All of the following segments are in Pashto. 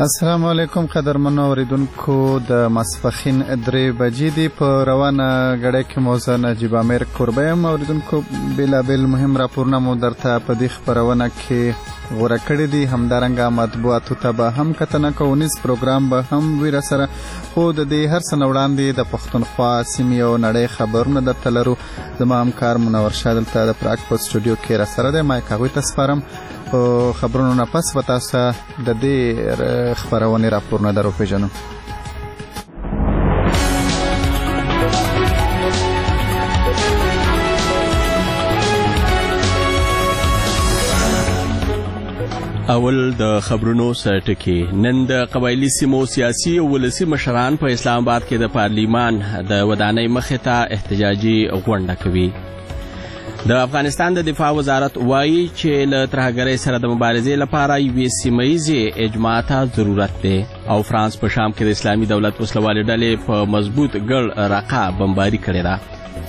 السلام علیکم قدرمنو اوریدونکو د ماسپښین 3 بجې دي په روانه غړې کې مو زه نجیب امیر کوربه یم. اوریدونکو بېلابېل مهم راپورونه مو درته په دې خپرونه کې غوره کړي دي. همدارنګه مطبوعاتو ته به هم کتنه کوو، نیز پروګرام به هم وي راسره، خو د دې هر څه نه وړاندې د پښتونخوا سیمې او نړۍ خبرونه درته لرو. زما همکار منور شاه دلته د پراګ په سټوډیو کې راسره دی. مایک هغوی ته سپارم. په خبرونو نه پس به تاسو د دې خبرونې راپورونه در وپېژنو. اول د خبرونو سرټکی. نن د قبایلی سیمو سیاسي او ولسي مشران په اسلام آباد کې د پارلیمان د ودانۍ مخې ته احتجاجي غونډه کوي. د افغانستان د دفاع وزارت وایي چې له ترهګرۍ سره د مبارزې لپاره یوې سیمهییزې اجماع ته ضرورت دی. او فرانس په شام کې د اسلامي دولت وسلوالې ډلې په مضبوط ګړ رقه بمباري کړې ده.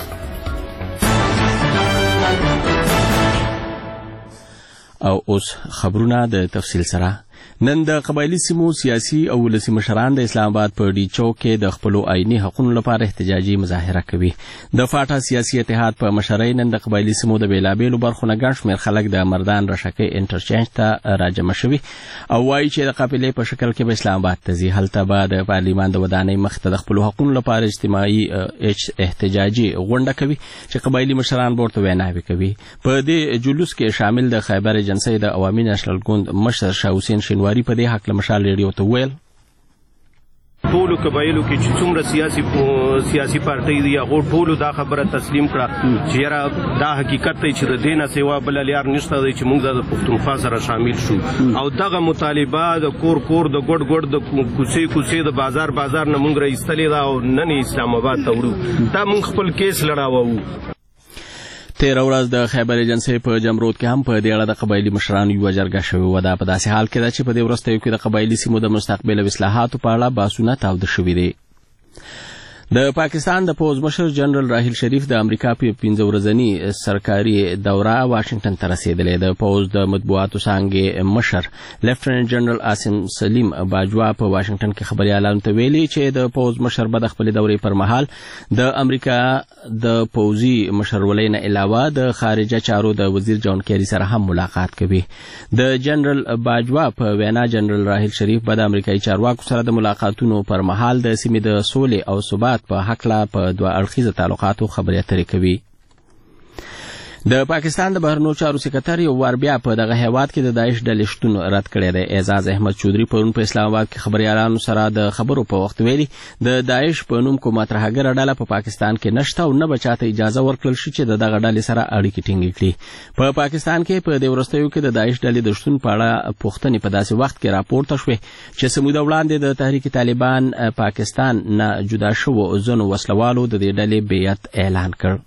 او اوس خبرونه د تفصیل سره. نن د قبایلی سیمو سیاسي او ولسي مشران د اسلام آباد په ډي چوک کې د خپلو آئیني حقونو لپاره احتجاجي مظاهره کوي. د فاټا سیاسي اتحاد په مشرۍ نن د قبایلی سیمو د بېلابېلو برخو نه ګڼ شمېر خلک د مردان رشکۍ انټرچینج ته راجمع شوي او وایي چې د قافلې په شکل کې به اسلام آباد ته ځي. هلته به د پارلیمان د ودانۍ مخې ته د خپلو حقونو لپاره اجتماعي احتجاجي غونډه کوي چې قبایلي مشران به ورته ویناوې کوي. په دې جلوس کې شامل د خیبر ایجنسۍ د عوامي نېشنل ګوند مشر شاه حسین شینواري په دې حق له مشال ریډیو ته ویل: ټولو قبایلو کې چې څومره سیاسي پارټۍ دي هغو ټولو دا خبره تسلیم کړه چې یاره دا حقیقت دی چې د دې نه سوا بله لار نشته دی چې موږ د پښتونخوا سره شامل شو. او دغه مطالبه د کور د ګوډ د کوڅې د بازار نه موږ راایستلې ده او نن اسلام آباد ته وړو. دا موږ خپل کیس لړاوو. تېره ورځ د خیبر ایجنسۍ په جمرود کې هم په دې اړه د قبایلي مشرانو یوه جرګه شوې وه. دا په داسې حال کې ده چې په دې وروستیو کې د قبایلي سیمو د مستقبل او اصلاحاتو په اړه بحثونه تاوده شوي دي. د پاکستان د پوځ مشر جنرال راحیل شریف د امریکا په 15 ورځني سرکاري دوره واشنگټن ته رسېدلی. د پوځ د مطبوعاتو څانګې مشر لیفټننټ جنرال عاصم سلیم باجوا په واشنگټن کې خبریالانو ته ویلي چې د پوځ مشر به د خپلې دورې پر مهال د امریکا د پوځي مشرولۍ نه علاوه د خارجه چارو د وزیر جان کیری سره هم ملاقات کوي. د جنرال باجوا په وینا جنرال راحیل شریف به د امریکایي چارواکو سره د ملاقاتونو پر مهال د سیمې د سولې او ثبات په حقله په دوه اړخیزه تعلقاتو خبرې اترې کوي. د پاکستان د بهرنیو چارو سکرټر یو وار بیا په دغه هیواد کې د داعش ډلې شتون رد کړی دی. اعزاز احمد چودري پرون په اسلام آباد کې خبریالانو سره د خبرو په وخت ویلي د داعش په نوم کومه ترهګره ډله په پاکستان کې نشته او نه به چاته اجازه ورکړل شي چې د دغه ډلې سره اړیکې ټینګې کړي. په پاکستان کې په دې وروستیو کې د داعش ډلې د شتون په اړه پوښتنې په داسې وخت کې راپورته شوې چې څه موده وړاندې د تحریک طالبان پاکستان نه جدا شوو ځینو وسلوالو د دې ډلې بیعت اعلان کړ.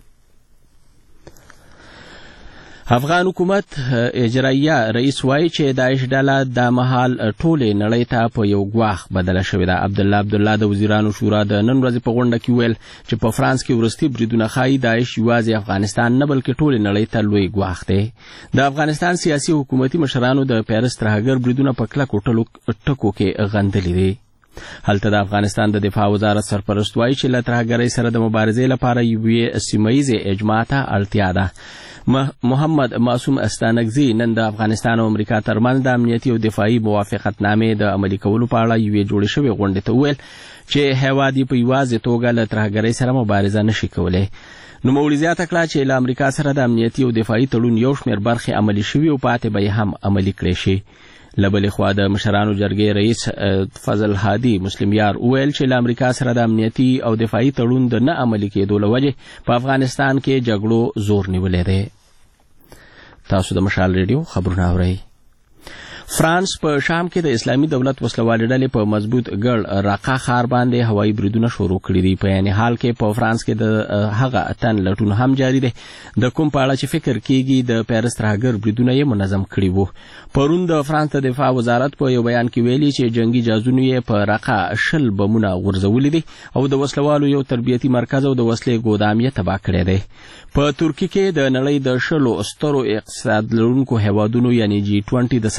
افغان حکومت اجرائیه رئیس وایي چې داعش ډله د مهال ټولې نړۍ ته په یو ګواښ بدله شوې ده. عبدالله د وزیرانو شورا د نن ورځې په غونډه کې ویل چې په فرانس کې وروستي بریدونه ښایي داعش یوازې افغانستان نه بلکې ټولې نړۍ ته لوی ګواښ دی. د افغانستان سیاسي حکومتي مشرانو د پیرس ترهګر بریدونه په کلکو ټکو کې غندلي دي. هلته د افغانستان د دفاع وزارت سرپرست وایي چې له ترهګرۍ سره د مبارزې لپاره یوې سیمهییزې اجماع ته اړتیا ده. محمد معصوم استانکزي نن د افغانستان او امریکا ترمنځ د امنیتي او دفاعي موافقتنامې د عملي کولو په اړه یوې جوړې شوې غونډې ته وویل چې هیواد یې په یوازې توګه له ترهګرۍ سره مبارزه نشي کولی. نوموړي زیاته کړه چې له امریکا سره د امنیتي او دفاعي تړون یو شمېر برخې عملي شوي او پاتې به یې هم عملي کړې شي. له بلې خوا د مشرانو جرګې رئیس فضل هادي مسلم یار وویل چې له امریکا سره د امنیتي او دفاعي تړون د نه عملي کېدو له وجې په افغانستان کې جګړو زور نیولی دی. تاسو د مشال ریډیو خبرونه اورئ. فرانس په شام کې د اسلامي دولت وسلوالې ډلې په مضبوط ګړ راقه ښار باندې هوایي بریدونه شروع کړي دي. په یعنې حال کې په فرانس کې د هغه تن لټون هم جاري دی د کوم په اړه چې فکر کېږي د پیرس ترهګر بریدونه یې منظم کړي وو. پرون د فرانس د دفاع وزارت په یو بیان کې ویلي چې جنگي جازونو یې په راقه 10 بمونه غورځولي دي او د وسلوالو یو تربیتي مرکز او د وسلې ګودام یې تباه کړی دی. په ترکیه کې د نړۍ د 10 سترو اقتصاد لرونکو هیوادونو یعنی G20 د سرمشري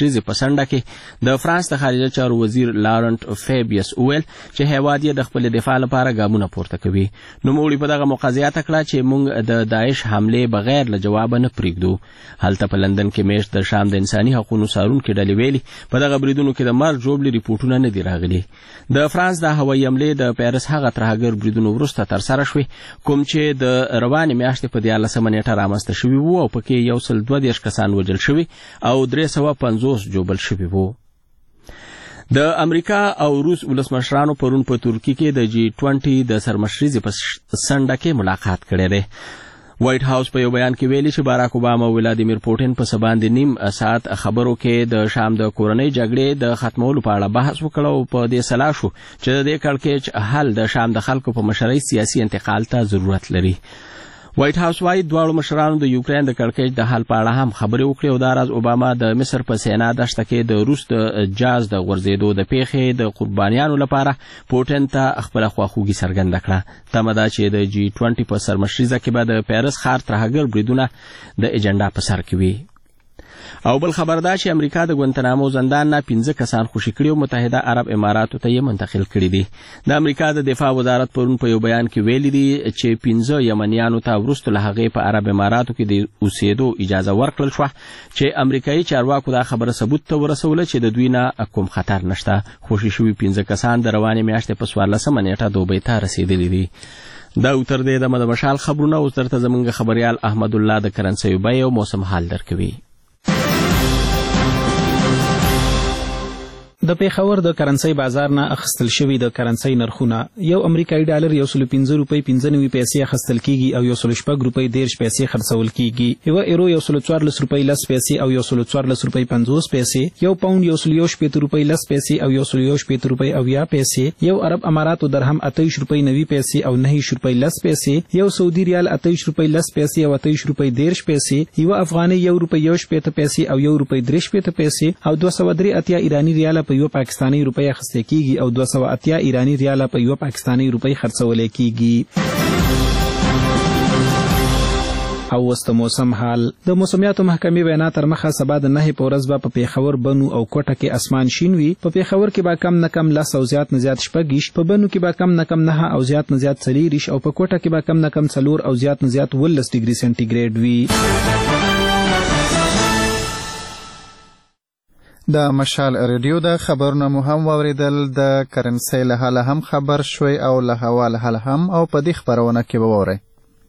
سرمشریزې په څنډه کې د فرانس د خارجه چارو وزیر لارنټ فیبیس وویل چې هیواد یې د خپل دفاع لپاره ګامونه پورته کوي. نوموړي په دغه موقع زیاته کړه چې موږ د داعش حملې بغیر له جوابه نه پرېږدو. هلته په لندن کې میاشت د شام د انساني حقوقو څارونکي ډلې ویلي په دغه بریدونو کې د مرګ ژوبلې ریپورټونه نه دي راغلي. د فرانس د هوایي حملې د پیرس هغه ترهګر بریدونو وروسته ترسره شوې کوم چې د روانې میاشتې په 14 نیټه رامنځته شوي وو او پکې 132 کسان وژل شوي او 350 جوبل شوي وو. د امریکا او روس ولسمشرانو پرون په ترکیه کې د G20 د سرمشریزې په څنډه کې ملاقات کړی دی. وایټ هاوس په یو بیان کې ویلي چې باراک اوباما او ولادیمیر پوټین په سباندې نیم ساعت خبرو کې د شام د کورنۍ جګړې د ختمولو په اړه بحث وکړ او په دې سلا شو چې د دې کړکېچ حل د شام د خلکو په مشرۍ سیاسي انتقال ته ضرورت لري. وایټ هاوس وايي دواړو مشرانو د یوکرين د کړکېچ د حل په اړه هم خبرې وکړې او دا راز اوباما د مصر په سینا دشته کې د روس د جاز د غورځېدو د پیښې د قربانیانو لپاره پوټین ته خپل خواخوږي څرګنده کړه. تمه ده چې د G20 په سرمشریزه کې به د پیرس ښار ترهګر بریدونه د ایجنډا په سر کې وي. او بل خبر دا چې امریکا د ګوانتنامو زندان نه 15 کسان خوشي کړي او متحده عرب اماراتو ته یې منتقل کړي دي. د امریکا د دفاع وزارت پرون په یو بیان کې ویلي دي چې 15 یمنیانو ته وروسته له هغې په عرب اماراتو کې د اوسېدو اجازه ورکړل شوه چې امریکایي چارواکو دا خبره ثبوت ته ورسوله چې د دوی نه کوم خطر نشته. خوشي شوي 15 کسان د روانې میاشتې په 14 نیټه دوبۍ ته رسېدلي دي. دا تر دې د مشال خبرونه اوس درته زموږ خبريال احمد الله د کرنسي بیې او موسم حال درکوي. د پیښور د کرنسي بازار نه اخیستل شوی د کرنسي نرخونه یو امریکایي ډالر 115 روپۍ 95 پیسې اخیستل کیږي او 116 روپۍ 13 پیسې خرڅول کیږي. یو ایرو 114 روپۍ 10 پیسې او 114 روپۍ 50 پیسې. یو پاوند 117 روپۍ 10 پیسې او 117 روپۍ 90 پیسې. یو عرب اماراتو درهم 28 روپۍ 90 پیسې او 9 روپۍ 10 پیسې. یو سعودي ریال 28 روپۍ 10 پیسې او 28 روپۍ 13 پیسې. یو افغاني 1 روپۍ 18 پیسې او 1 روپۍ 13 پیسې او 283 ایرانی ریال په یو پاکستانی روپۍ اخیستل کیږي او 280 ایرانی ریال په یو پاکستانی روپۍ خرڅول کیږي. او وست موسم حال د موسمیاتو محکمې وینا تر مخه سبا د 9 په ورځ په پیښور بنو او کوټه کې اسمان شین وي. په پیښور کې به کم نه کم 10 او زیات نه زیات شپږ، په بنو کې به کم نه کم 9 او زیات نه زیات 4 او په کوټه کې به کم نه کم 4 او زیات نه زیات 12 ډیګري سنټیګریډ وي. د مشال ریډیو د خبرونه مو هم واوریدل. د کرنسي له حاله هم خبر شوي او له هوا له حاله هم او په دې خبرونه کې به واورئ.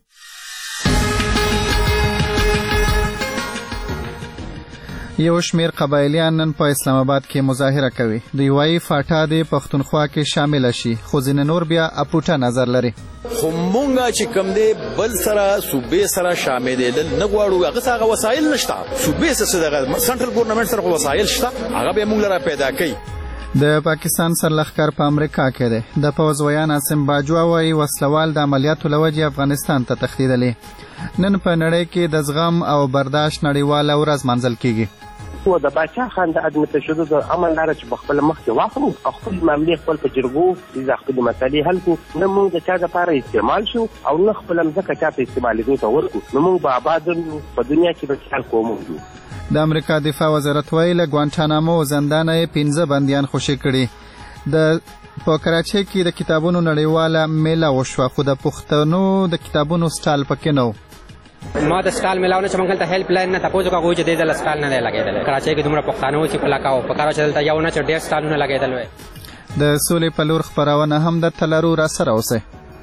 یو شمیر قبایلیان نن په اسلام آباد کې مظاهره کوي. دوی وایي فاټا د پښتونخوا کې شامل شي خو ځینې نور بیا اپوټه نظر لري. خو مونږه چې کوم دی بل سره صوبې سره شاملېدل نه غواړو. هغه وسایل نشته. صوبې سره دغه سنټرل ګورنمنت سره وسایل شته، هغه به موږ لپاره پیدا کړي. د پاکستان سرلښکر په امریکا کې دی. د پوځ ویان عاصم باجوا وایي وسلوال د عملیاتو لوجې افغانستان ته تښتېدلي. نن په نړۍ کې د زغم او برداشت نړیواله ورځ منځل کیږي. و د باچا خان د عدم تشدد عمل لاره چې بخپل مخکې واخلو خپل معاملې خپل په جرګو د خپل مسالې حل کو. نه موږ د چا لپاره استعمال شو او نه خپل مځکه چاته استعمالېدو ته ورکو. نو موږ به آباد په دنیا کې به خیال کوو. د امریکا دفاع وزارت وایي له ګوانټانامو زندانه 15 بندیان خوشي کړي. د په کراچۍ کې د کتابونو نړیواله میله وشوه خو د پښتنو د کتابونو سټال پکې نه و. ما د سټال ملاونه چې موږ ته هیلپ لاین نه تاسو کا کوی چې د سټال نه لګیدل. کراچۍ کې دومره پښتانه چې په لکاو په کارو چې دلته یو نه چې ډېر سټالونه لګیدل وي. د سولې په لور خبرونه هم د تلارو را سره اوسه.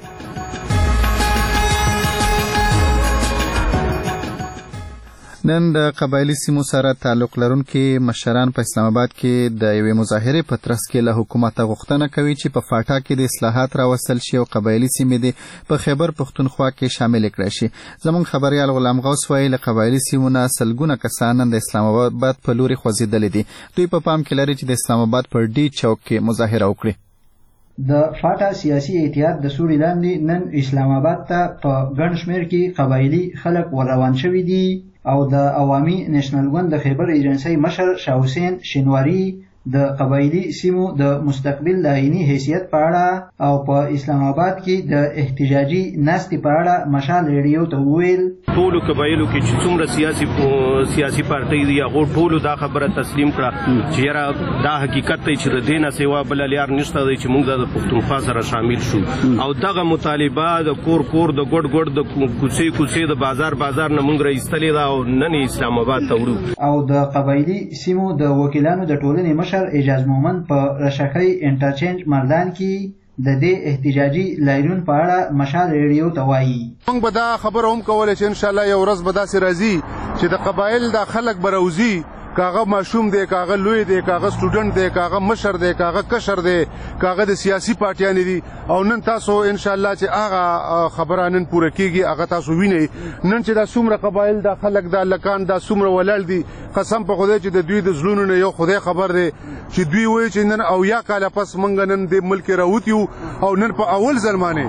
نن د قبایلی سیمو سره تعلق لرونکي مشران په اسلام آباد کې د یوې مظاهرې په ترڅ کې له حکومته غوښتنه کوي چې په فاټا کې د اصلاحات راوستل شي او قبایلی سیمې د په خیبر پښتونخوا کې شامل کړي شي. زموږ خبريال غلام غوث وایي له قبایلی سیمو نه سلګونه کسان د اسلام آباد په لوري خوځېدلي دي. دوی په پام کې لري چې د اسلام آباد پر ډي چوک کې مظاهره وکړي. د فاټا سیاسي اتحاد د سوري لاندې نن اسلام آباد ته په ګڼ شمېر کې قبایلی خلک ورروان شوي دي او د عوامي نېشنل ګوند د خیبر ایجنسۍ مشر شاه حسین شینواری د قبایلی سیمو د مستقبل د عیني حیثیت په اړه او په اسلام آباد کې د احتجاجي ناستې په اړه مشال ریډیو ته وویل ټولو قبایلو کې چې څومره سیاسي پارټۍ دي هغو ټولو دا خبره تسلیم کړه چې یاره دا حقیقت دی چې د دې نه سوا بله لار نشته دی چې موږ د پښتونخوا سره شامل شو او دغه مطالبه د کور د ګډ د کوڅې د بازار نه موږ راایستلې ده او نن اسلام آباد ته وړو. او د قبایلي سیمو د وکیلانو د ټولنې مشر اعجاز مومند په رشکۍ انټرچینج مردان کې د دې احتجاجي لایرون په اړه مشال ریډیو ته وایي موږ به دا خبره هم کولی چې انشاءالله یو ورځ به داسې راځي چې د قبایل دا خلک به راوځي کاغه ماشوم دی کاغه لوی دی کاغه سټوډنټ دی کاغه مشر دی کاغه کشر دی کاغه د سیاسي پارټیان دي او نن تاسو ان شاء الله چې هغه خبره نن پوره کیږي هغه تاسو وینئ نن چې دا څومره قبایل دا خلک دا لکان دا څومره ولړ دي قسم په خدای چې د دوی د زړونو نه یو خدای خبر دی چې دوی وایي چې نن او یا کاله پس منګ نن د ملک راوتیو او نن په اول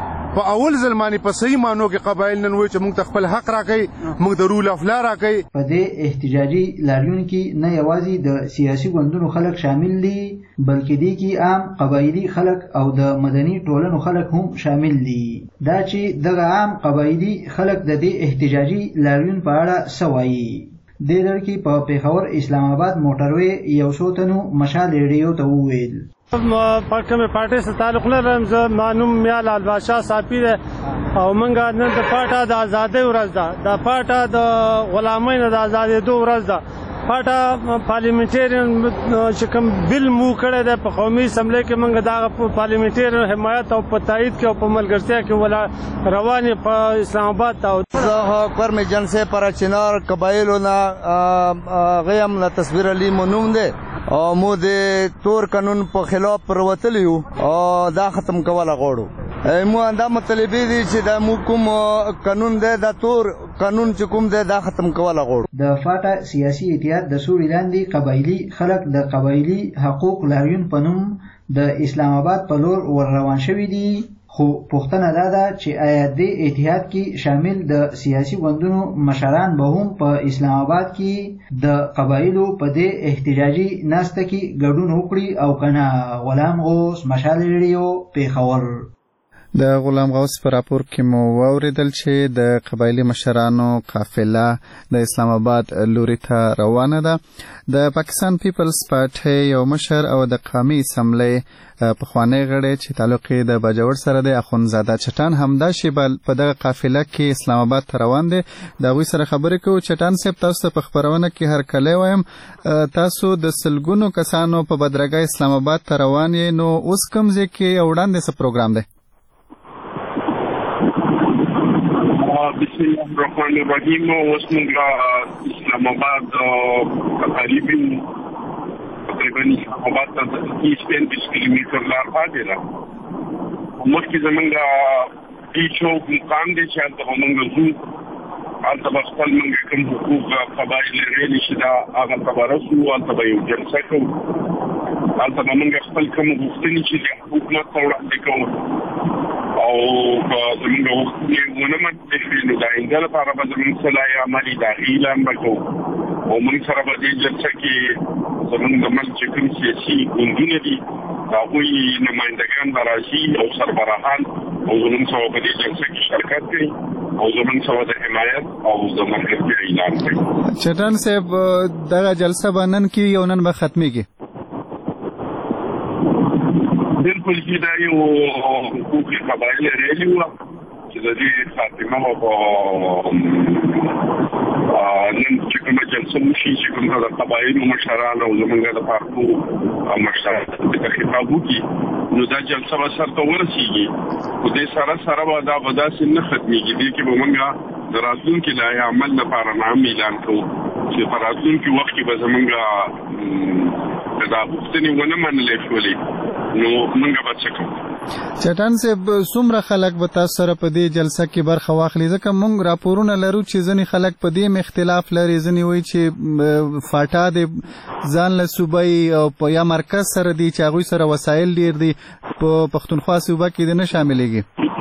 ځلمانه په صحیح مانو کې قبایل نن وایي چې موږ خپل حق راکړي موږ د رول اف لا راکړي. په دې احتجاجي لاریون کې نه یوازې د سیاسي ګوندونو خلک شامل دي بلکې دې کې عام قبایلی خلک او د مدني ټولنو خلک هم شامل دي. دا چې دغه عام قبایلی خلک د دې احتجاجي لاریون په اړه څه وایي دې لړ کې په پیښور اسلام آباد موټروي یو څو تنو مشال ریډیو ته وویل کومې پارټۍ سره تعلق نه لرم زه مانوم میا لال بادشاه صافي دی او موږ نن د پاټا د ازادۍ ورځ ده د پاټا د غلامۍ نه د ازادېدو ورځ ده پاټا پارلیمنټرین چې کوم بل مو کړی دی په قومي اسمبلی کې موږ دغه پارلیمنټرین حمایت او په تایید کې او په ملګرتیا کې ولا روانې په اسلام آباد ته زه کرم جنسه پر چنار قبایلو نه غیم له تصویر علی منوم دی او مو د تور قانون په خلاف پروتلیو او دا ختم کوله غوړو مو دا مطلبي دي چې دا مو کوم قانون دی دا تور قانون چې کوم دی دا ختم کوله غوړو. د فاټا سیاسي اتحاد د سوري لاندې قبایلی خلک د قبایلی حقوق لاریون په نوم د اسلام آباد په لور ور روان شوي دي خو پوښتنه دا ده چې آیا دې اتحاد کې شامل د سیاسي ګوندونو مشران به هم په اسلام آباد کې د قبایلو په دې احتجاجي ناسته کې ګډون وکړي او کنه. غلام غوث مشال ریډیو پیښور. د غلام غوث پر راپور کې مو واوریدل چې د قبایلی مشرانو قافله د اسلام آباد لوري ته روانه ده. د پاکستان پیپلز پارټي یو مشر او د قومي اسمبلی پخوانی غړی چې تعلق یې د باجوړ سره دی اخونزاده چټان همدا شیبل په دغه قافله کې اسلام آباد ته روان دی. د هغوی سره خبرې کوو. چټان صاحب تاسو ته په خپرونه کې هرکلی وایم تاسو د سلګونو کسانو په بدرګه اسلام آباد ته روان یې نو اوس کوم ځای کې او وړاندې څه پروګرام دی؟ بسم الله الرحمن الرحیم. اوس موږ اسلام آباد تقریبا اسلام آباد ته 35 کیلومتر لار پاتې ده. مخکې زمونږ چوک مقام دی چې هلته موږ ځو هلته به خپل موږ کوم حقوق قبایل ریلي چې دا هغه ته به رسو هلته به یو جلسه کوو هلته به موږ خپل کوم غوښتنې چې د حکومت ته وړاندې کوو او زمونږ غوښتنې ونه منل شي نو د آینده لپاره به زمونږ صلاحي عملي د هغې اعلان به کوو او موږ سره به دې جلسه کې زمونږ د ملک چې کوم سیاسي ګوندونه دي هغوی نمایندګان به راشي او سربراهان او زمونږ سره په دې جلسه کې شرکت کوي او زمونږ سره د حمایت او د ملګرتیا اعلان کوي. چټان صاحب دغه جلسه به نن کېږي او نن به ختمېږي؟ بالکل چې دا یو حقوق قبایل ریلي وه چې د دې خاتمه به په نن چې کومه جلسه وشي چې کوم د قبایلو مشران او زمونږ د پارټو مشران ته خطاب وکړي نو دا جلسه به سرته ورسېږي خو دې سره به دا به داسې نه ختمېږي. دې کې به موږ د راتلونکي لایحې عمل لپاره هم اعلان کوو چې په راتلونکي وخت کې به زمونږ دا غوښتنې ونه منلې شولې نو موږ به څه کوو. چټان صاحب څومره خلک به تاسو سره په دې جلسه کې برخه واخلي؟ ځکه موږ راپورونه لرو چې ځینې خلک په دې اختلاف لري ځینې وایي چې فاټا د ځان له صوبې او په یا مرکز سره دي چې هغوی سره وسایل ډېر دي په پښتونخوا صوبه کې د نه شاملېږي.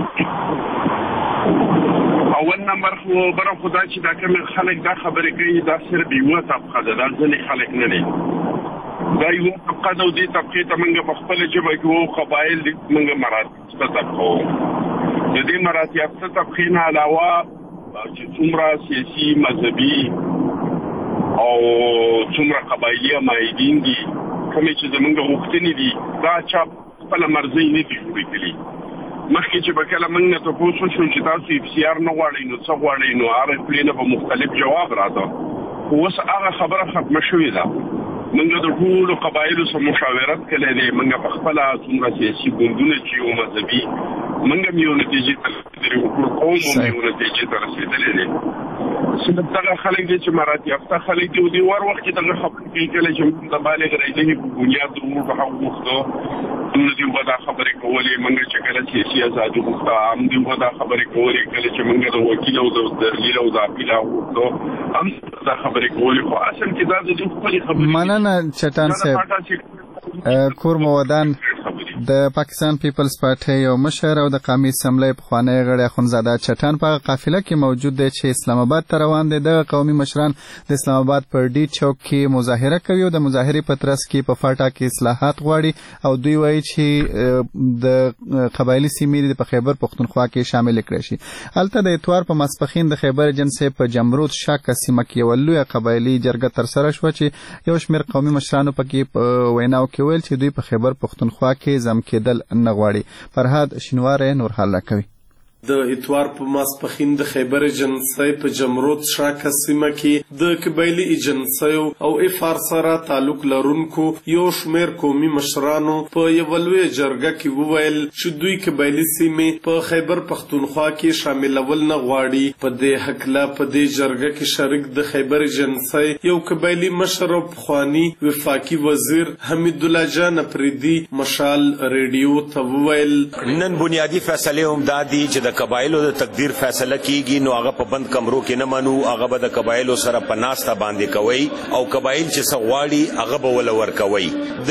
اول نمبر خبره خو دا چې دا کوم خلک دا خبرې کوي دا صرف یوه طبقه ده دا ځینې خلک نه دي دا یو طبقه د دې طبقې ته موږ په خپل ژبه کې وو قبایل موږ مراتب طبقه د دې مراتب طبقې نه علاوه چې څومره سیاسي مذهبي او څومره قبایلي مایدین دي کومې چې زمونږ غوښتنې دي دا چا خپل مرزي نه دي جوړې کړي. مخکې چې به کله موږ نه تپوس وشو چې تاسو FCR نه غواړئ نو څه غواړئ نو هر پلې نه به مختلف جواب راته. خو اوس هغه خبره ختمه شوې ده. موږ د ټولو قبایلو سره مشاورت کړې ده. موږ په خپله څومره سیاسي ګوندونه چې یو مذهبي موږ هم یو نتیجې ته رسېدلي وو. ټول قوم هم یو نتیجې ته رسېدلی دی. صرف دغه خلک دي چې مراتب یافته خلک دي او د ور وخت کې دغه خبرې کوي کله چې موږ د بالغ رایدنې په بنیاد امور په حق غوښتو موږ دوی به دا خبرې کولې. موږ چې کله سیاسي ازادي غوښته هم دوی به دا خبرې کولې. کله چې موږ د وکیل او د دلیل او د اپیل غوښتو هم دا خبرې کولې. خو اصل کې دا د دوی خپلې خبرې. مننه چټان صاحب. کور مودان د پاکستان پیپلز پارټي یو مشر او د قومي اسمبلی پخوانی غړی اخوندزاده چټان په قافله کې موجود دی چې اسلام آباد ته روان دی. د قومي مشران د اسلام آباد پر ډي چوک کې مظاهره کوي او د مظاهرې په ترڅ کې په فاټا کې اصلاحات غواړي او دوی وایي چې د قبایلي سیمې په خیبر پښتونخوا کې شامل کړي شي. هلته د اتوار په ماسپښین د خیبر جنسې په جمرود شاکه سیمه کې یو لویه قبایلي جرګه ترسره شوه چې یو شمېر قومي مشرانو پکې په ویناو کې ویل چې دوی په خیبر پښتونخوا کې زم کېدل نه غواړي. فرهاد شینواری نور حال کوي. د اتوار په ماسپښین د خیبر ایجنسی په جمرود شاکه سیمه کې د قبایلي ایجنسیو او FR سره تعلق لرونکو یو شمېر قومي مشرانو په یوه لویه جرګه کې وویل چې دوی قبایلي سیمې په خیبر پښتونخوا کې شاملول نه غواړي. په دې هکله په دې جرګه کې شریک د خیبر ایجنسی یو قبایلي مشر او پخواني وفاقي وزیر حمید الله جان افریدي مشال ریډیو ته وویل نن بنیادی فیصله هم دادي چې د قبایلو د تقدیر فیصله کیږي نو هغه په بند کمرو کې نه منو. هغه به د قبایلو سره په ناسته باندې کوي او قبایل چې څه غواړي هغه به ول ورکوي. د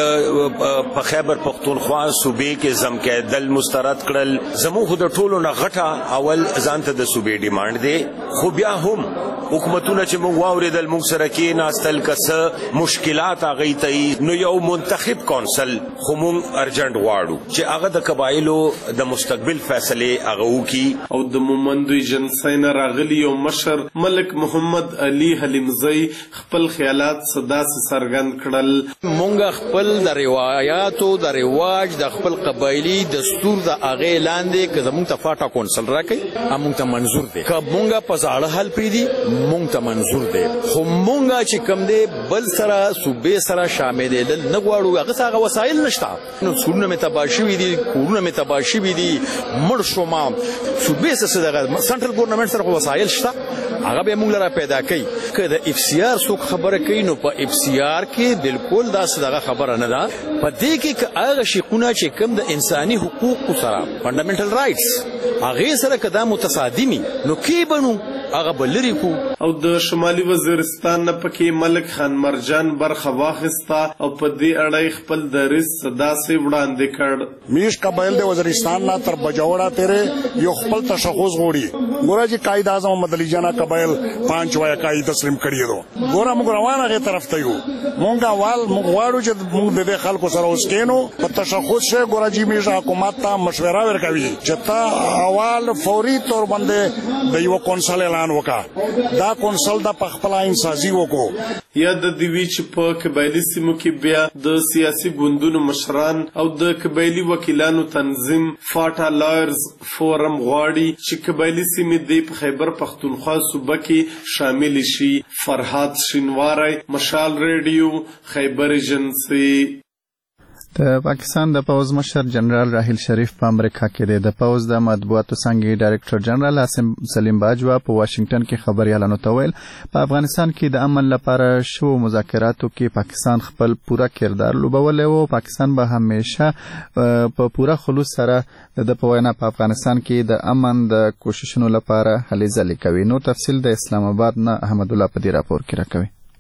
په خیبر پښتونخوا صوبې کې زم کېدل مسترد کړل. زموږ د ټولو نه غټه اول ځان ته د صوبې ډیماند دی. خو بیا هم حکومتونه چې موږ واوریدل موږ سره کې ناستل کسه مشکلات هغه ته نو یو منتخب کونسل خو موږ ارجنټ غواړو چې هغه د قبایلو د مستقبل فیصله او د مومندو ایجنسی نه راغلی یو مشر ملک محمد علي حلیمزی خپل خیالات صداسې څرګند کړل. مونږ خپل د روایاتو د رواج د خپل قبایلی دستور د هغې لاندې که زمونږ ته فاټا کونسل راکوي مونږ ته منظور دی. که مونږ په زاړه حل پرېږدي مونږ ته منظور دی. خو مونږ چې کوم دی بل سره صوبې سره شاملېدل نه غواړو. هغه هغه وسایل نشته. نو سکولونه مې تباه شوي دي کورونه مې تباه شوي دي مړ شوم صوبې سره دغه سنټرل ګورنمنت سره وسایل شته هغه به موږ لپاره پیدا کوي. که د FCR څوک خبره کوي نو په FCR کې بالکل داسې دغه خبره نه ده. په دې کې که هغه شیقونه چې کوم د انساني حقوقو سره فنډامنټل رایټس هغې سره که دا متصادمي نو کې بنو هغه بلری کو. او د شمالي وزیرستان نه پکې ملک خان مرجان برخه واخیسته او په دې اړه خپل دریځ صداسې وړاندې کړ. میش قبایل د وزیرستان نه تر بجوړه تیرې یو خپل تشخص غوړي. ګوره چې قائد اعظم محمد علي جان قبایل 5 وایا قائد تسلیم کړی دو. ګوره موږ روانه غي طرف ته یو. مونږ اول موږ واړو چې موږ د خلکو سره اوسکینو په تشخص شه. ګوره چې میش حکومت ته مشوره ورکوي چې تا اول فوري تور باندې د یو کونسل اعلان وکړه. دا کونسل د پخپل انسازي وکړو. یا د دوی چې په قبایلي سیمو کې بیا د سیاسي ګوندونو مشران او د قبایلي وکیلانو تنظیم فاټا لایرز فورم غواړي چې قبایلي سیمې د خیبر پښتونخوا صوبه کې شامل شي. فرهاد شینواری مشال ریډیو خیبر ایجنسی. د پاکستان د پوز مشر جنرال راحیل شریف په امریکا کې دی. د پوز د مطبوعاتو څنګه ډایریکټر جنرال سلیم باجوا په واشنگټن کې خبريالانو ته ویل په افغانستان کې د امن لپاره شو مذاکراتو کې پاکستان خپل پوره کردار لوبولی او پاکستان به همیشه په پوره خلوص سره د پوینا په افغانستان کې د امن د کوششونو لپاره هلې ځلې کوي. نو تفصیل د اسلام آباد نه احمد الله په دې راپور کې راکوي.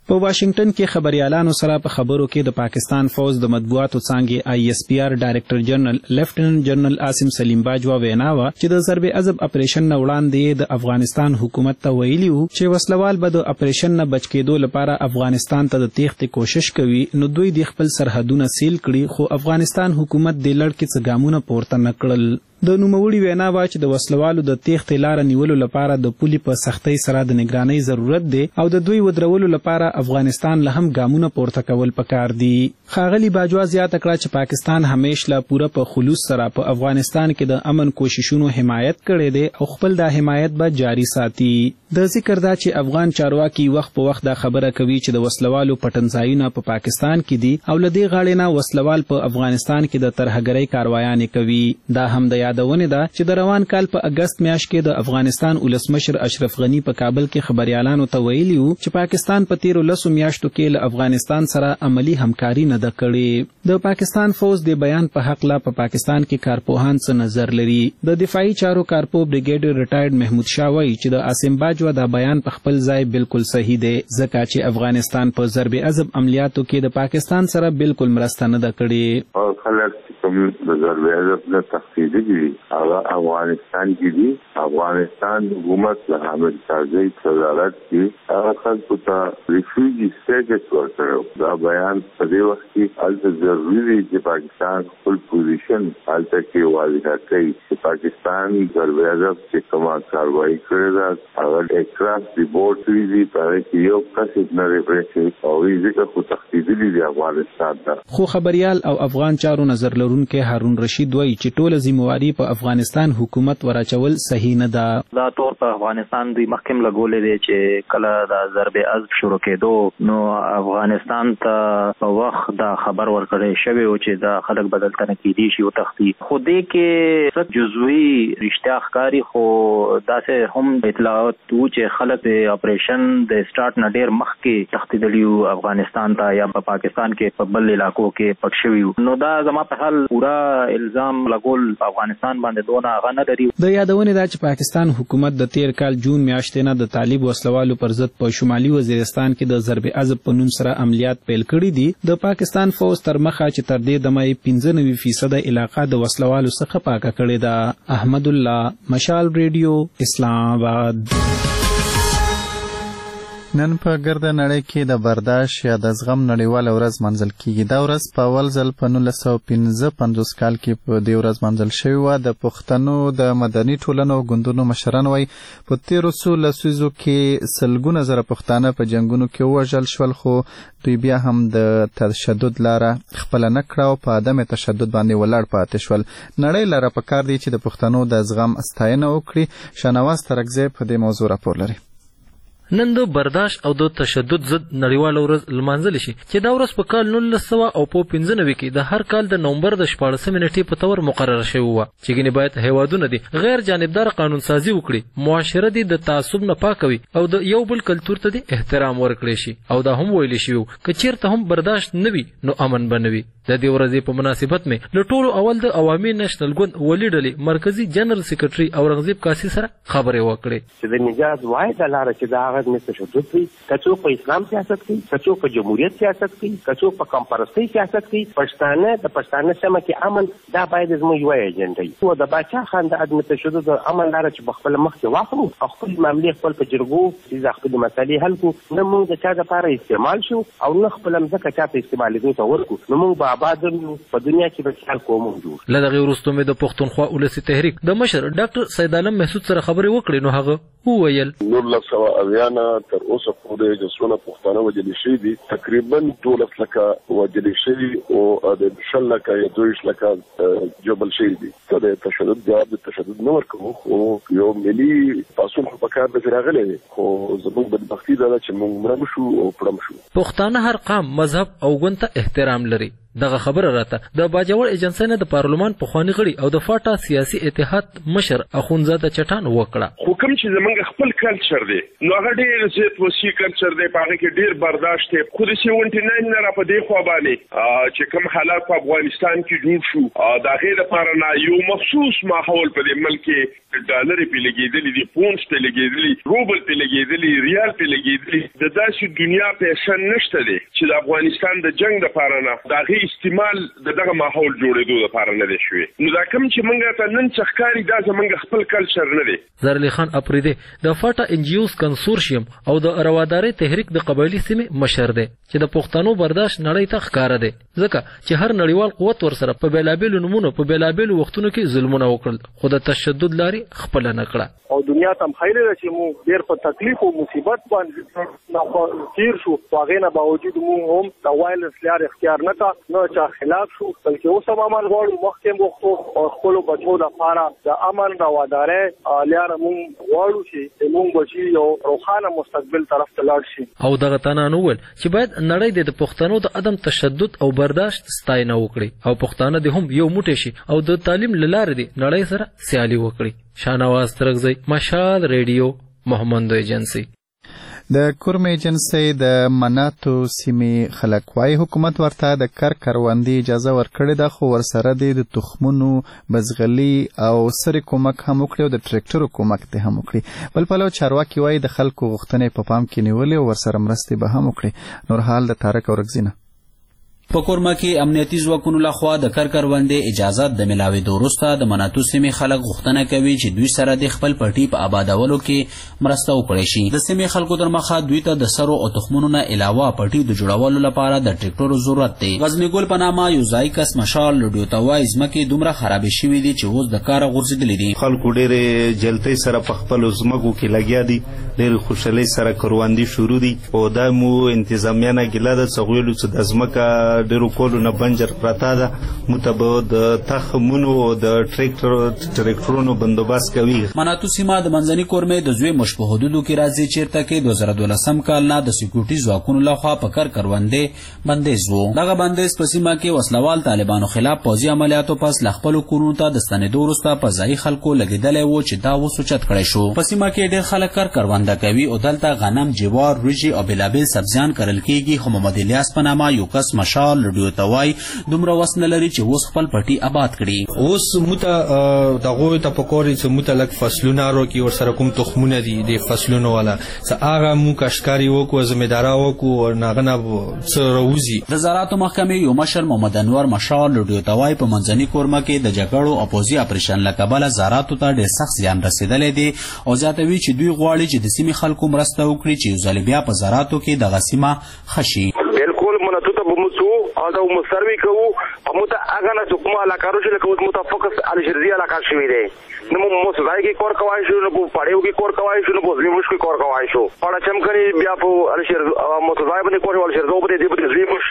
په واشنگټن کې خبريالانو سره په خبرو کې د پاکستان فوج د مطبوعاتو څانګې ISPR ډایریکټر جنرال لیفټیننټ جنرال عاصم سلیم باجوا وینا و چې د ضرب عضب اپریشن نه وړاندې د افغانستان حکومت ته ویلي وو چې وسلوال به د اپریشن نه بچ کېدو لپاره افغانستان ته د تېښتې کوشش کوي، نو دوی د خپل سرحدونه سیل کړي، خو افغانستان حکومت د لړ کې څه ګامونه پورته نه کړل. د نوموړي وینا وا چې د وسلوالو د تېښتې لاره نیولو لپاره د پولې په سختۍ سره د نگرانۍ ضرورت دی او د دوی ودرولو لپاره افغانستان له هم ګامونه پورته کول پکار دي. ښاغلي باجوا زیاته کړه چې پاکستان همیشه لا پوره په خلوص سره په افغانستان کې د امن کوششونو حمایت کړی دی او خپل د حمایت به جاری ساتي. د ذکر دا چې افغان چارواکي وخت په وخت دا خبره کوي چې د وسلوالو پټنځایونه په پاکستان کې دي او له دې غاړې نه وسلوال په افغانستان کې د ترهګرۍ کاروایانې کوي. دا هم د یادونه ده چې د روان کال په اگست میاشت کې د افغانستان ولسمشر اشرف غنی په کابل کې خبريالانو ته ویلي وو چې پاکستان په تیرو 10 میاشتو کې له افغانستان سره عملی همکاري نه ده کړې. د پاکستان فوج د بیان په حق لا په پاکستان کې کارپوهان څه نظر لري. د دفاعي چارو کارپو بریګیډر ریټایرډ محمود شاه وایي چې د عاصم باجوا دا بیان په خپل ځای بالکل صحیح دی، ځکه چې افغانستان په ضرب عضب عملیاتو کې د پاکستان سره بالکل مرسته نه ده کړې. خلک کوم د ضرب عضب نه تخفیض دي هغه افغانستان کې دي. افغانستان حکومت له حامد کرزي صدارت کې هغه خلکو ته ریفیوجی سټیټس ورکړو. دا بیان په دې وخت کې هلته ضروري دی چې پاکستان خپل پوزیشن هلته کې واضح کړي چې پاکستان ضرب عضب چې کومه کاروایي کړې ده هغه اکراس دی بورډ ویزي په کې یو کس نه ریپریشن او ځکه خو تخفیضي دی افغانستان ته. خو خبريال او افغان چارو نظر لرونکي هارون رشید وایي چې ټول ذمہواری په افغانستان حکومت وراچول صحیح نه ده. دا تور په افغانستان دوی مخکم لګولې دي چې کله د ضرب عضب شروع کېدو نو افغانستان ته په وخت دا خبر ورکړی شوی او چې دا خلک بدل تنه کېدي شي او تختی خو دې کې څه جزوی رښتیا ښکاری خو داسې هم اطلاعات وو چې خلک د اپریشن د سٹارټ نه ډېر مخکې تختیدلی افغانستان ته یا په پاکستان کې په بل علاقو کې پټ شوي نو دا زما په حال پورا الزام لګول افغانستان باندې دونه هغه نه لري. د یادونه دا چې پاکستان حکومت د تیر کال جون میاشتې نه د طالب وسلوالو پر ضد په شمالي وزیرستان کې د ضرب عضب په نوم سره عملیات پیل کړي دي. د پاکستان فوج تر مخه چې تر دې دمه 95% علاقه د وسلوالو څخه پاکه کړې ده. احمد الله، مشال ریډیو، اسلام آباد. نن په ګرده نړۍ کې د برداشت یا د زغم نړیواله ورځ منځل کیږي. دا ورځ په اول ځل په 1955 کال کې په دې ورځ منځل شوې وه. د پښتنو د مدني ټولنو او ګوندونو مشران وایي په تیرو څو لسیزو کې سلګونه زره پښتانه په جنګونو کې ووژل شول، خو دوی بیا هم د تشدد لاره خپله نه کړه او په عدم تشدد باندې ولاړ پاتې شول. نړۍ لره پکار دی چې د پښتنو د زغم ستاینه وکړي. شاهنواز ترکزی په دې موضوع راپور لري. نن د برداشت او د تشدد ضد نړیواله ورځ لمانځل شي چې دا ورځ په کال 1995 کې د هر کال د نومبر د 14 نیټې په تور مقرره شوې وه چې ګینه باید هیوادونه دي غیر جانبدار قانون سازي وکړي، معاشره دي د تعصب نه پاکوي او د یو بل کلتور ته دي احترام ورکړي شي. او دا هم ویل شي چې چیرته هم برداشت نوي نو امن بنوي. د دې ورځې په مناسبت مې له ټولو اول د عوامي نېشنل ګوند ولي ډلې مرکزی جنرال سیکریټري اورنګزیب کاسي سره خبرې وکړې چې د نجات واحد لاره چې دا هغه نه تشدد کوي، کڅو په اسلام سیاست کوي، کڅو په جمهوریت سیاست کوي، کڅو په کمپرستۍ سیاست کوي. پښتانه د پښتانه سیمه کې امن دا باید زموږ یو ایجنډا وي. او د باچا خان د عدم تشدد امن لاره چې بخپل مخ کې واخلو او خپل معاملې خپل په جرګو چې خپل مسالې حل کو، نه موږ د چا لپاره استعمال شو او نه خپل مځکه چاته استعمالېدو ته ورکو، نو موږ به آباد په دنیا کې به خیال کوو جوړ. له دغې وروسته مې د پښتونخوا ولسي تحریک د مشر ډاکټر سید عالم محسود سره خبرې وکړې نو هغه وویل 1980 تر اوسه پورې د څونه پښتانه وژل شوي دي، تقریبا 12 لکه وژل شوي او د 10 لکه یا 12 لکه جوبل شوي دي. ته د تشدد جواب د تشدد نه ورکوو، خو یو ملي پاڅون خو په کار نه راغلی دی، خو زموږ بدبختي دا ده چې موږ مړه شو او پړم شو. پښتانه هر قام، مذهب او ګوند ته احترام لري. دغه خبره راته د باجوړ ایجنسی نه د پارلمان پخوانی غړي او د فاټا سیاسي اتحاد مشر اخونزاده چټان وکړه. خو کوم چې زمونږ خپل کلچر دی نو هغه ډېر زیات وسیع کلچر دی په هغه کې ډېر برداشت دی خو د 79 نه را په دې خوا باندې چې کوم حالات په افغانستان کې جوړ شو د هغې دپاره نه یو مخصوص ماحول په دې ملک کې ډالرې پې لګېدلي دي پونډز پې لګېدلي روبل پې لګېدلي ریال پې لګېدلي د داسې دنیا پیشن نشته دی چې د افغانستان د جنګ دپاره نه د هغې استعمال د دغه ماحول جوړېدو دپاره نه دی شوی نو دا کوم چې موږ ته نن څه ښکاري دا زموږ خپل کلچر نه دی. زرعلي خان اپریدی د فاټا NGOs کنسورشیم او د روادارۍ تحریک د قبایلي سیمې مشر دی چې د پښتنو برداشت نړۍ ته ښکاره دی ځکه چې هر نړیوال قوت ورسره په بېلابېلو نومونو په بېلابېلو وختونو کې ظلمونه وکړل خو د تشدد لارې خپله نه کړه او دنیا ته خیره ده چې موږ ډېر په تکلیف او مصیبت باندې تیر شو خو هغې نه باوجود موږ هم د وایلنس لار اختیار نه کړه نه چا خلاف شو بلکې اوس هم امن غواړو مخکې هم غوښتو او خپلو بچو دپاره د امن روادارۍ لاره موږ غواړو چې موږ بچي یو روښانه مستقبل طرف ته لاړ شي. او دغه تنان وویل چې باید نړۍ د پښتنو د عدم تشدد او برداشت ستاینه وکړي او پښتانه د هم یو موټی شي او د تعلیم له لارې د نړۍ سره سیالي وکړي. شاهنواز ترکزی مشال ریډیو محمد ایجنسی. د کورم ایجنسی د مناتو سیمې خلک وايي حکومت ورته د کروندې اجازه ورکړې ده خو ورسره د تخمونو بزغلي او سرې کومک هم وکړي او د ټریکټرو کومک ته هم وکړي. بل پلو چارواکي وايي د خلکو غوښتنې په پام کې نیولې او ورسره مرستې به هم وکړي. نور حال د طارق اورګزینه. په کورما کې امنیتي ځواکونو لخوا د کروندې اجازه د ملاوېدو وروسته د مناتو سیمې خلک غوښتنه کوي چې دوی سره د خپل پټي په آبادولو کې مرسته وکړي شي. د سیمې خلکو در مخه دوی ته د سرو او تخمونو نه علاوه پټي د جوړولو لپاره د ټریکټرو ضرورت دی. غزنی ګل په نامه یو ځای کس مشال لډیو ته وایي ځمکې دومره خرابې شوي دي چې اوس د کاره غورځېدلي دي. خلکو ډېرې جلتۍ سره په خپلو ځمکو کې لګیا دي ډېرې خوشحالۍ سره کروندې شروع دي او دا مو انتظامیه نه ګیله ده څه ویلو چې د ځمکه ډېرو کولو نه بنجر پرته ده متبه د تخمونو او د ټریکټرونو بندوبست کوي. مناتو سیمه د منځني کورمې د زوی مش په حدودو کې راځي چیرته کې 2012 کال نه د سکیورټي ځواکونو لخوا په کروندې بندیز وو. دغه بندیز په سیمه کې وسلوال طالبانو خلاف پوځي عملیاتو پس ل خپلو کورونو ته د ستنېدو وروسته په ځایي خلکو لګېدلی و چې دا اوس اوچت کړی شو. په سیمه کې ډېر خلک کرونده کوي او دلته غنم جوار وریجې او بېلابېل سبزیان کرل کېږي خو محمد الیاس په نامه یو کس مشال لډیو ته وایي دومره وس نه لري چې اوس خپل پټي آباد کړي. اوس موته دغوی ته پکار دي چې موته لږ فصلونه راکړي ورسره کوم تخمونه دي د فصلونو والا څه هغه موږ کاشتکاري وکړو ذمهدارا وکړو او هغه نه څه راوځي. د زراعتو محکمې یو مشر محمد انور مشال لډیو ته وایي په منځني کورمه کې د جګړو او پوځي اپریشن له کبله زراعتو ته ډېر سخت زیان رسېدلی دی او زیاتوي چې دوی غواړي چې د سیمې خلکو مرسته وکړي چې یو ځل بیا په زراعتو کې دغه سیمه ښه شي. بالکل مناتو ته به موږ او دا مو سروي کوو او موږ ته هغه نه چې کومه علاقه روزي لکه اوس موږ فوکس الجزیره علاقه شوی دی نو موږ ځای کې کور کوای شو نو په پړیو کې کور کوای شو نو په زمیموش کې کور کوای شو پړه چمکني بیا په الجزیره موږ ځای باندې کور ول شرزو باندې دی په زمیموش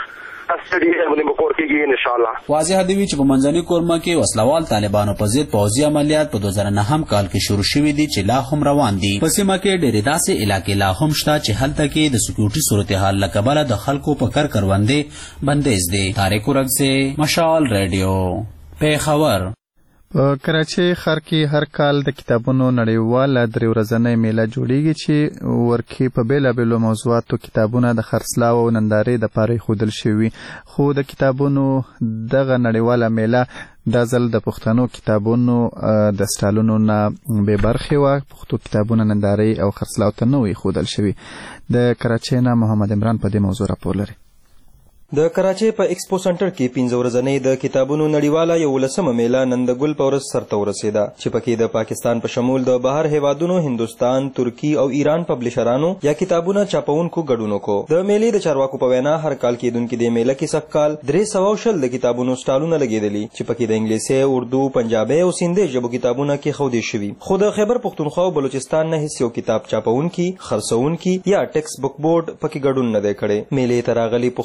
واضح دی چې په منځني کورمه کې وسلوال طالبانو په ضد پوځي عملیات په 2009 کال کې شروع شوي دي چې لا هم روان دي. په سیمه کې ډېرې داسې علاقې لا هم شته چې هلته کې د سکیورټي صورتحال له کبله د خلکو په کروندې بندیز دی. طارق اورګزی مشال ریډیو پیښور. په کراچۍ ښار کې هر کال د کتابونو نړیواله 3 ورځنۍ میله جوړیږي چې ورکې په بېلابېلو موضوعاتو کتابونه د خرڅلاو او نندارې دپاره ایښودل شوي خو د کتابونو دغه نړیواله میله دا ځل د پښتنو کتابونو د سټالونو نه بې برخې وه. پښتو کتابونه نندارې او خرڅلاو ته نه و ایښودل شوي. د کراچۍ نه محمد عمران په دې موضوع راپور لري. د کراچۍ په ایکسپو سنټر کې 15 ورځنۍ د کتابونو نړیواله 11مه میله نن د ګل په ورځ سرته ورسېده چې پکې د پاکستان په شمول د بهر هیوادونو هندوستان، ترکی او ایران پبلشرانو یا کتابونه چاپونکو ګډون وکړو. د میلې د چارواکو په وینا هر کال کېدونکې دې میله کې سږ کال 320 د کتابونو سټالونه لګېدلي چې پکې د انګلیسي، اردو، پنجابي او سندي ژبو کتابونه کېښودې شوي. خو د خیبر پښتونخوا او بلوچستان نه هیڅ یو کتاب چاپونکي، خرڅونکي یا ټیکس بک بورډ پکې ګډون نه دی کړی. میلې ته راغلي پښتنو د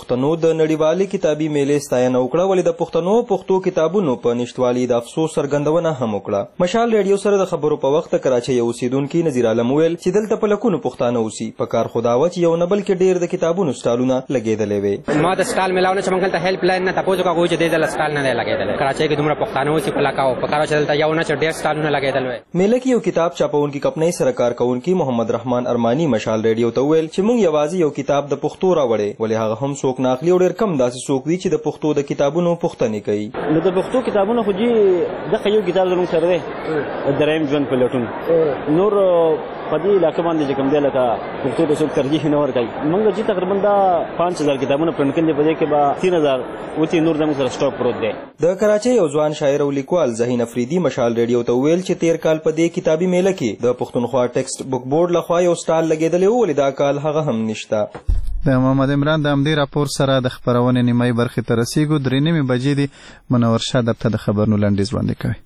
د نړیوالې کتابي میلې ستاینه وکړه ولې د پښتو کتابونو په نشتوالي د افسوس څرګندونه هم وکړه. مشال ریډیو سره د خبرو په وخت کراچۍ یو اوسیدونکي نذیر عالم ویل چې دلته په لکونو پښتانه اوسي په کار خو دا و چې یو نه بلکې ډېر د کتابونو سټالونه لګېدلې وې. ما د سټال ملاونه چې موږ ته هیلپ لاین نه تاسو کا کوی چې د سټال نه لګېدل کراچۍ کې دومره پښتانه اوسي په لکاو په کار چې دلته یو نه چې ډېر سټالونه لګېدل وې. میله کې یو کتاب چاپونکي کمپنۍ سره کار کوونکي محمد رحمان ارمانی مشال ریډیو ته ویل چې موږ یوازې یو کتاب د پښتو راوړې ولې هغه هم څوک ناخلي او ډېر کم داسې څوک دي چې د پښتو د کتابونو پوښتنې کوي. نو د پښتو کتابونو خو دغه یو کتاب زموږ سره دی دریم ژوند په لټون نور په دې علاقه باندې چې کوم دی لکه پښتو ته څوک ترجیح نه ورکوي. موږ چې تقریبا دا 5000 کتابونه پرنټ کړي په دې کې به 3000 وتی نور زموږ سره سټاک پروت دی. د کراچۍ یو ځوان شاعر او لیکوال ذهین افریدي مشال ریډیو ته ویل چې تیر کال په دې کتابي میله کې د پښتونخوا ټیکسټ بک بورډ لخوا یو سټال لګېدلی و ولې دا کال هغه هم نشته. د محمد عمران د همدې راپور سره د خپرونې نیمایي برخې ته رسیږو. 3:30 بجې دي. منور شاه درته د خبرونو لنډیز وړاندې کوي.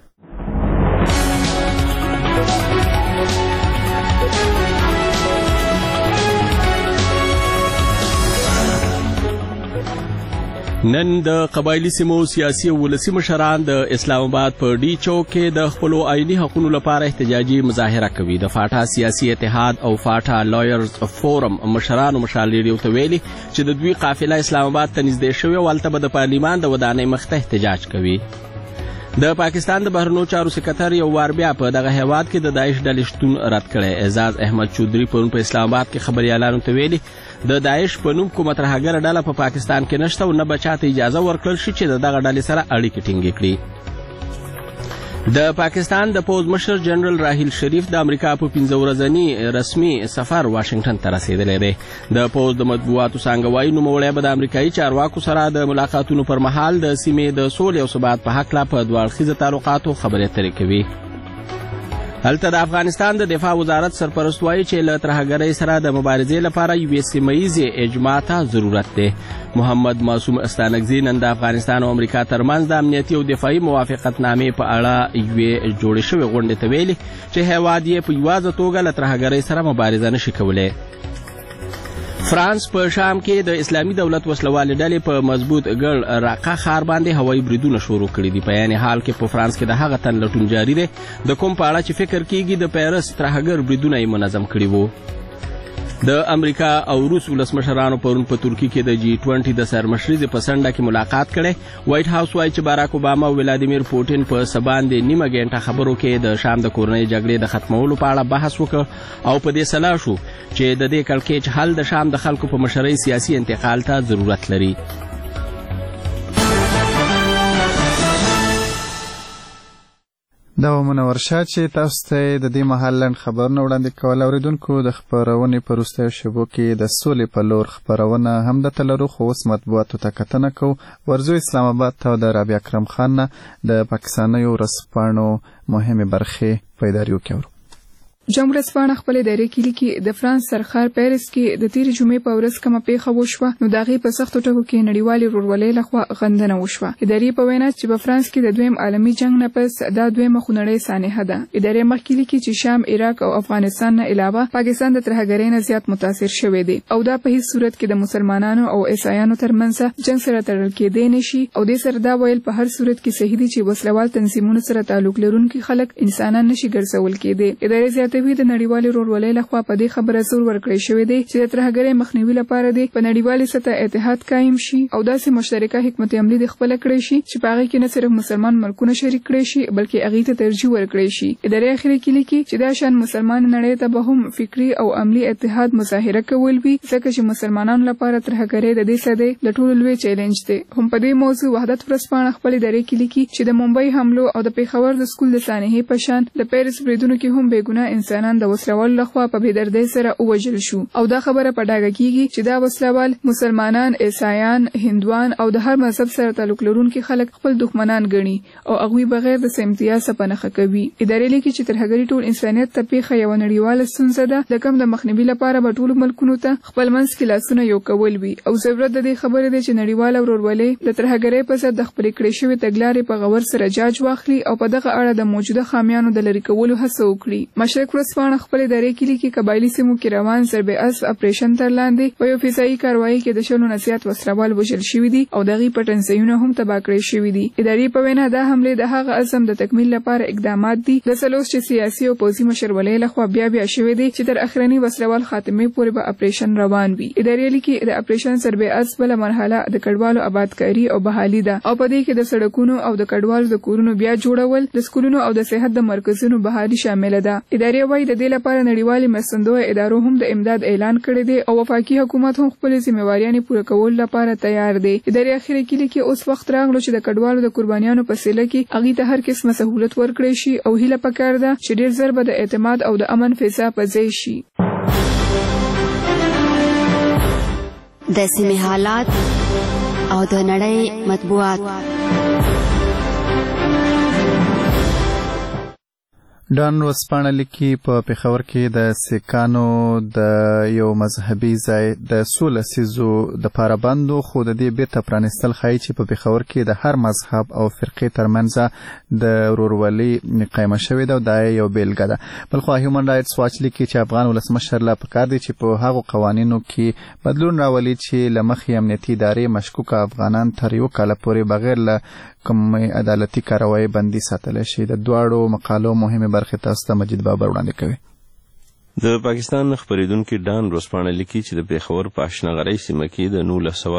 نن د قبایلی سیمو سیاسي او ولسي مشران د اسلام آباد په ډي چوک کې د خپل آئینی حقوقو لپاره احتجاجي مظاهره کوي. د فاټا سیاسي اتحاد او فاټا لایرز فورم مشرانو مشال ریډیو ته ویلي چې د دوی قافله اسلام آباد ته نږدې شوې او هلته به د پارلیمان د ودانۍ مخته احتجاج کوي. د پاکستان د بهرنیو چارو سکرټر یو وار بیا په دغه هیواد کې د داعش ډلې شتون رد کړی. اعزاز احمد چودري پرون په اسلام آباد کې خبريالانو ته ویلي د داعش په نوم کومه ترهګره ډله په پاکستان کې نشته او نه به چاته اجازه ورکړل شي چې دغه ډلې سره اړیکې ټینګې کړي. د پاکستان د پوز مشر جنرال راحیل شریف د امریکا په 15 ورځنی رسمي سفر واشنگټن ته رسیدلی دی. د پوز د مطبوعاتو څانګه وایي نوموړی به د امریکایي چارواکو سره د ملاقاتونو پر مهال د سیمې د سولې او ثبات په هکله په دوه اړخیزه تعلقاتو خبرې اترې کوي. هلته د افغانستان د دفاع وزارت سرپرست وایي چې له ترهګرۍ سره د مبارزې لپاره یوې سیمهییزې اجماع ته ضرورت دی. محمد معصوم استانکزي نن د افغانستان او امریکا ترمنځ د امنیتي او دفاعي موافقتنامې په اړه یوې جوړې شوې غونډې ته ویلي چې هیواد یې په یوازه توګه له ترهګرۍ سره مبارزه نشي کولی. فرانس په شام کې د اسلامي دولت وسلوالې ډلې په مضبوط ګړ راقه ښار باندې هوایي بریدونه شروع کړي دي. په یعنې حال کې په فرانس کې د هغه تن لټون جاري دی د کوم په اړه چې فکر کیږي د پیرس ترهګر بریدونه یې منظم کړي وو. د امریکا او روس ولسمشرانو پرون په ترکیه کې د G20 د سرمشرۍ په څنډه کې ملاقات کړی. وایټ هاوس وایي چې باراک اوباما او ولادیمیر پوټین په سباندې نیمه ګنټه خبرو کې د شام د کورنۍ جګړې د ختمولو په اړه بحث وکړ او په دې سلا شو چې د دې کړکېچ حل د شام د خلکو په مشرۍ سیاسي انتقال ته ضرورت لري. دا منور شاه چې تاسو ته د دې مهال لنډ خبرونه وړاندې کول. اوریدونکو د خبرونې په وروستیو شېبو کې د سولې په لور خبرونه هم د لرو خو اوس مطبوعاتو ته کتنه کوو. ورځو اسلام آباد ته د رابعه اکرم خان نه د پاکستانیو ورځپاڼو مهمې برخې په اداریو کې اورو. جمهوریت ورځپاڼه خپل ادارې کې لیکي د فرانس سرخار پیرس کې د تیر جمعې په ورځ کومه پیښه وشوه نو د هغې په سختو ټکو کې نړیوالې ورورولۍ لخوا غندنه وشوه. ادارې په وینا چې په فرانس کې د دویم عالمي جنګ نه پس دا دویمه خونړۍ سانحه ده. ادارې مخکې لیکي چې شام، عراق او افغانستان نه علاوه پاکستان د ترهګرۍ نه زیات متاثر شوی دی او دا په هیڅ صورت کې د مسلمانانو او عیسایانو ترمنځ جنګ سره تړل کېدی نشي او دې سره دا ویل په هر صورت کې صحیح دي چې وسلوال تنظیمونو سره تعلق لرونکي خلک انسانان نشي ګرځول کېدی. ادارې زیاتوي د نړیوالې ورورولۍ لخوا په دې خبره زور ورکړی شوی دی چې د ترهګرۍ مخنیوي لپاره دی په نړیوالې سطح اتحاد قایم شي او داسې مشترکه حکمت عملي د خپل کړی شي چې په هغه کې نه صرف مسلمان ملکونه شریک کړي شي بلکې هغه ته ترجیح ورکړي شي. ادارې اخري کې لیکي چې دا شان مسلمان نړۍ ته به هم فکری او عملی اتحاد مظاهره کول وي ځکه چې مسلمانانو لپاره ترهګرۍ د دې سده د ټولو لوی چیلنج دی. هم په دې موضوع وحدت ورځپاڼه خپل ادارې کې لیکي چې د ممبئی حملو او د پیښور د سکول د سانحې په شان د پیرس بریدونو کې هم بېګناه انسانان د وسلوال لخوا په بېدردۍ سره ووژل شو او دا خبره په ډاګه کیږي چې دا وسلوال مسلمانان، عیسایان، هندوان او د هر مذهب سره تعلق لرونکي خلک خپل دښمنان ګڼي او هغوی بغیر د امتیاز څخه نښه کوي. ادارې لیکي چې ترهګرۍ ټول انسانیت ته پیښه یوه نړیواله ستونزه ده د کوم د مخنیوي لپاره به ټولو ملکونو ته خپل منځ کې لاسونه یو کول وي او ضرورت د دې خبرې دی چې نړیواله ورورولۍ د ترهګرۍ په ضد د خپلې کړې شوې تګلارې په غور سره جاج واخلي او په دغه اړه د موجوده خامیانو د لرې کولو هڅه وکړي. مشرق ورځپاڼه خپل درې کلی کې قبایلی سیمو کې روان ضرب اسب اپریشن تر لاندې په یو فضایي کاروایی کې د شلو نسيات وسلوال وژل شوي دي او دغه پټنځایونه هم تباه کړی شوي دي. ادارې په وینا دا حمله د هغه عزم د تکمیل لپاره اقدامات دي د سلوس چې سیاسي او پوځي مشرولۍ لخوا بیا شوي دي چې تر اخرنی وسلوال خاتمه پورې به اپریشن روان وي. ادارې لیکي د اپریشن ضرب اسب بل مرحله د کډوالو آبادکاری او بحالي ده او په دې کې د سړکونو او د کډوالو د کورونو بیا جوړول، د سکولونو او د صحت د مرکزونو بحالي شامل ده. ادارې وايي د دې لپاره نړیوالې مرستندویه ادارو هم د امداد اعلان کړی دی او وفاقي حکومت هم خپل ځمېواریانې پوره کول لپاره تیار دی. ادارې اخیری کې لیکي اوس وخت راغلو چې د کډوالو د قربانیانو په سیله کې هغوی ته هر قسمه سهولت ورکړی شي او هیله پکار ده چې ډیر ژر به د اعتماد او د امن فضا په ځای شي. د سیمې حالات او د نړۍ مطبوعات. ډان ورځپاڼه لیکي په پېښور کې د سیکانو د یو مذهبي ځای د 16 لسیزو د پاره بندو خو د دې بیرته پرانستل ښایي چې په پېښور کې د هر مذهب او فرقې ترمنځ د ورورولۍ قایمه شوې ده او دا یو بیلګه ده. بلخوا هیومن رایټس واچ لیکي چې افغان ولسمشر لا پکار دی چې په هغو قوانینو کې بدلون راولي چې له مخې امنیتي ادارې مشکوکه افغانان تر یو کال پورې بغیر له کوم عدالتي کاروایی بندي ساتلی شي. د دواړو مقالو مهمه برخه تاسو ته مجید بابر وړاندې کوي. د پاکستان خبرېدونکي ډان ورځپاڼه لیکي چې د پېښور په اشنغرۍ سیمه کې د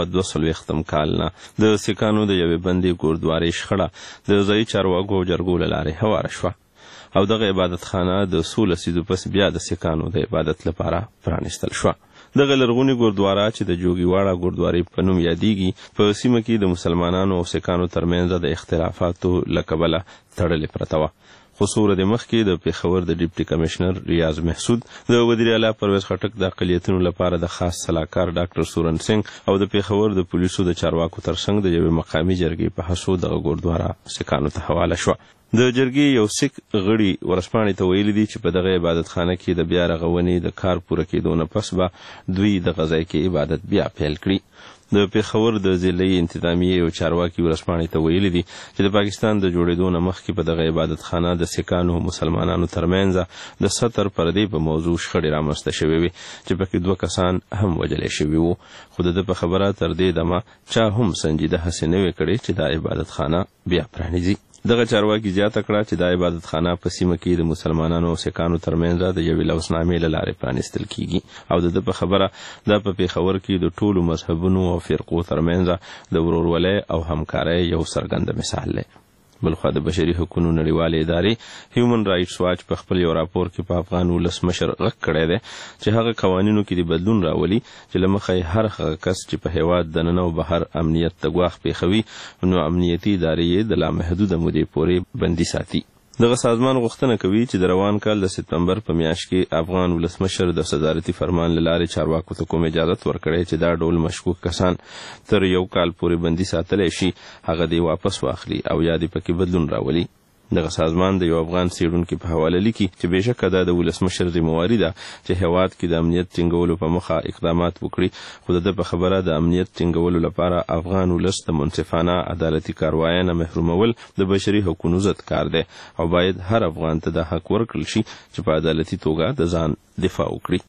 1942 کال نه د سیکانو د یوې بندي ګوردوارې شخړه د ځایي چارواکو او جرګو له لارې هواره شوه او دغه عبادتخانه د 16 لسیزو پس بیا د سیکانو د عبادت لپاره پرانستل شوه. دغه لرغونی ګوردواره چې د جوګیواړه ګوردوارې په نوم یادېږي په سیمه کې د مسلمانانو او سیکانو ترمنځ د اختلافاتو له کبله تړلې پرته وه. خو څو ورځې مخکې د پېښور د ډیپټي کمشنر ریاض محسود، د وزیر اعلی پرویز خټک د اقلیتونو لپاره د خاص سلاکار ډاکټر سورن سنگ او د پېښور د پولیسو د چارواکو ترڅنګ د یوې مقامي جرګې په هڅو دغه ګوردواره سیکانو ته حواله شوه. د جرګې یو سیک غړي ورځپاڼې ته ویلي دي چې په دغه عبادتخانه کې د بیا رغونې د کار پوره کېدو نه پس به دوی دغه ځای کې عبادت بیا پیل کړي. د پېښور د ضلعي انتظامیې یو چارواکي ورځپاڼې ته ویلي دي چې د پاکستان د جوړېدو نه مخکې په دغه عبادتخانه د سیکانو او مسلمانانو ترمنځ د ستر پردې په موضوع شخړې رامنځته شوې وې چې پکې 2 کسان هم وژلې شوي وو. خو د ده په خبره تر دې دمه چا هم سنجیده هڅې نه وې کړې چې دا عبادتخانه بیا پرانیزي. دغه چارواکي زیاته کړه چې دا عبادتخانه په سیمه کې د مسلمانانو او سیکانو ترمنځ د یوې لوثنامې له لارې پرانیستل کیږي او د ده په خبره دا په پېښور کې د ټولو مذهبونو او فرقو ترمنځ د ورورولۍ او همکارۍ یو څرګند مثال دی. بلخوا د بشري حقوقو نړیوالې ادارې هیومن رایټس واچ په خپل یو راپور کې په افغان ولسمشر غږ کړی دی چې هغه قوانینو کې د بدلون راولي چې له مخې هر هغه کس چې په هیواد دننه او بهر امنیت ته ګواښ پېښوي نو امنیتي ادارې یې د لامحدوده مودې پورې بندي ساتي. دغه سازمان غوښتنه کوي چې د روان کال د سپتمبر په میاشت کې افغان ولسمشر د صدارتي فرمان له لارې چارواکو ته کوم اجازت ورکړی چې دا ډول مشکوک کسان تر 1 کال پورې بندي ساتلی شي هغه دې واپس واخلي او یا دې پکې بدلون راولي. دغه سازمان د یو افغان څېړونکي په حواله لیکي چې بېشکه دا د ولسمشر ذمهواري ده چې هیواد کې د امنیت ټینګولو په موخه اقدامات وکړي، خو د ده په خبره د امنیت ټینګولو لپاره افغان ولس د منصفانه عدالتي کاروایۍ نه محرومول د بشري حقوقو ضد کار دی او باید هر افغان ته دا حق ورکړل شي چې په عدالتي توګه د ځان دفاع وکړي.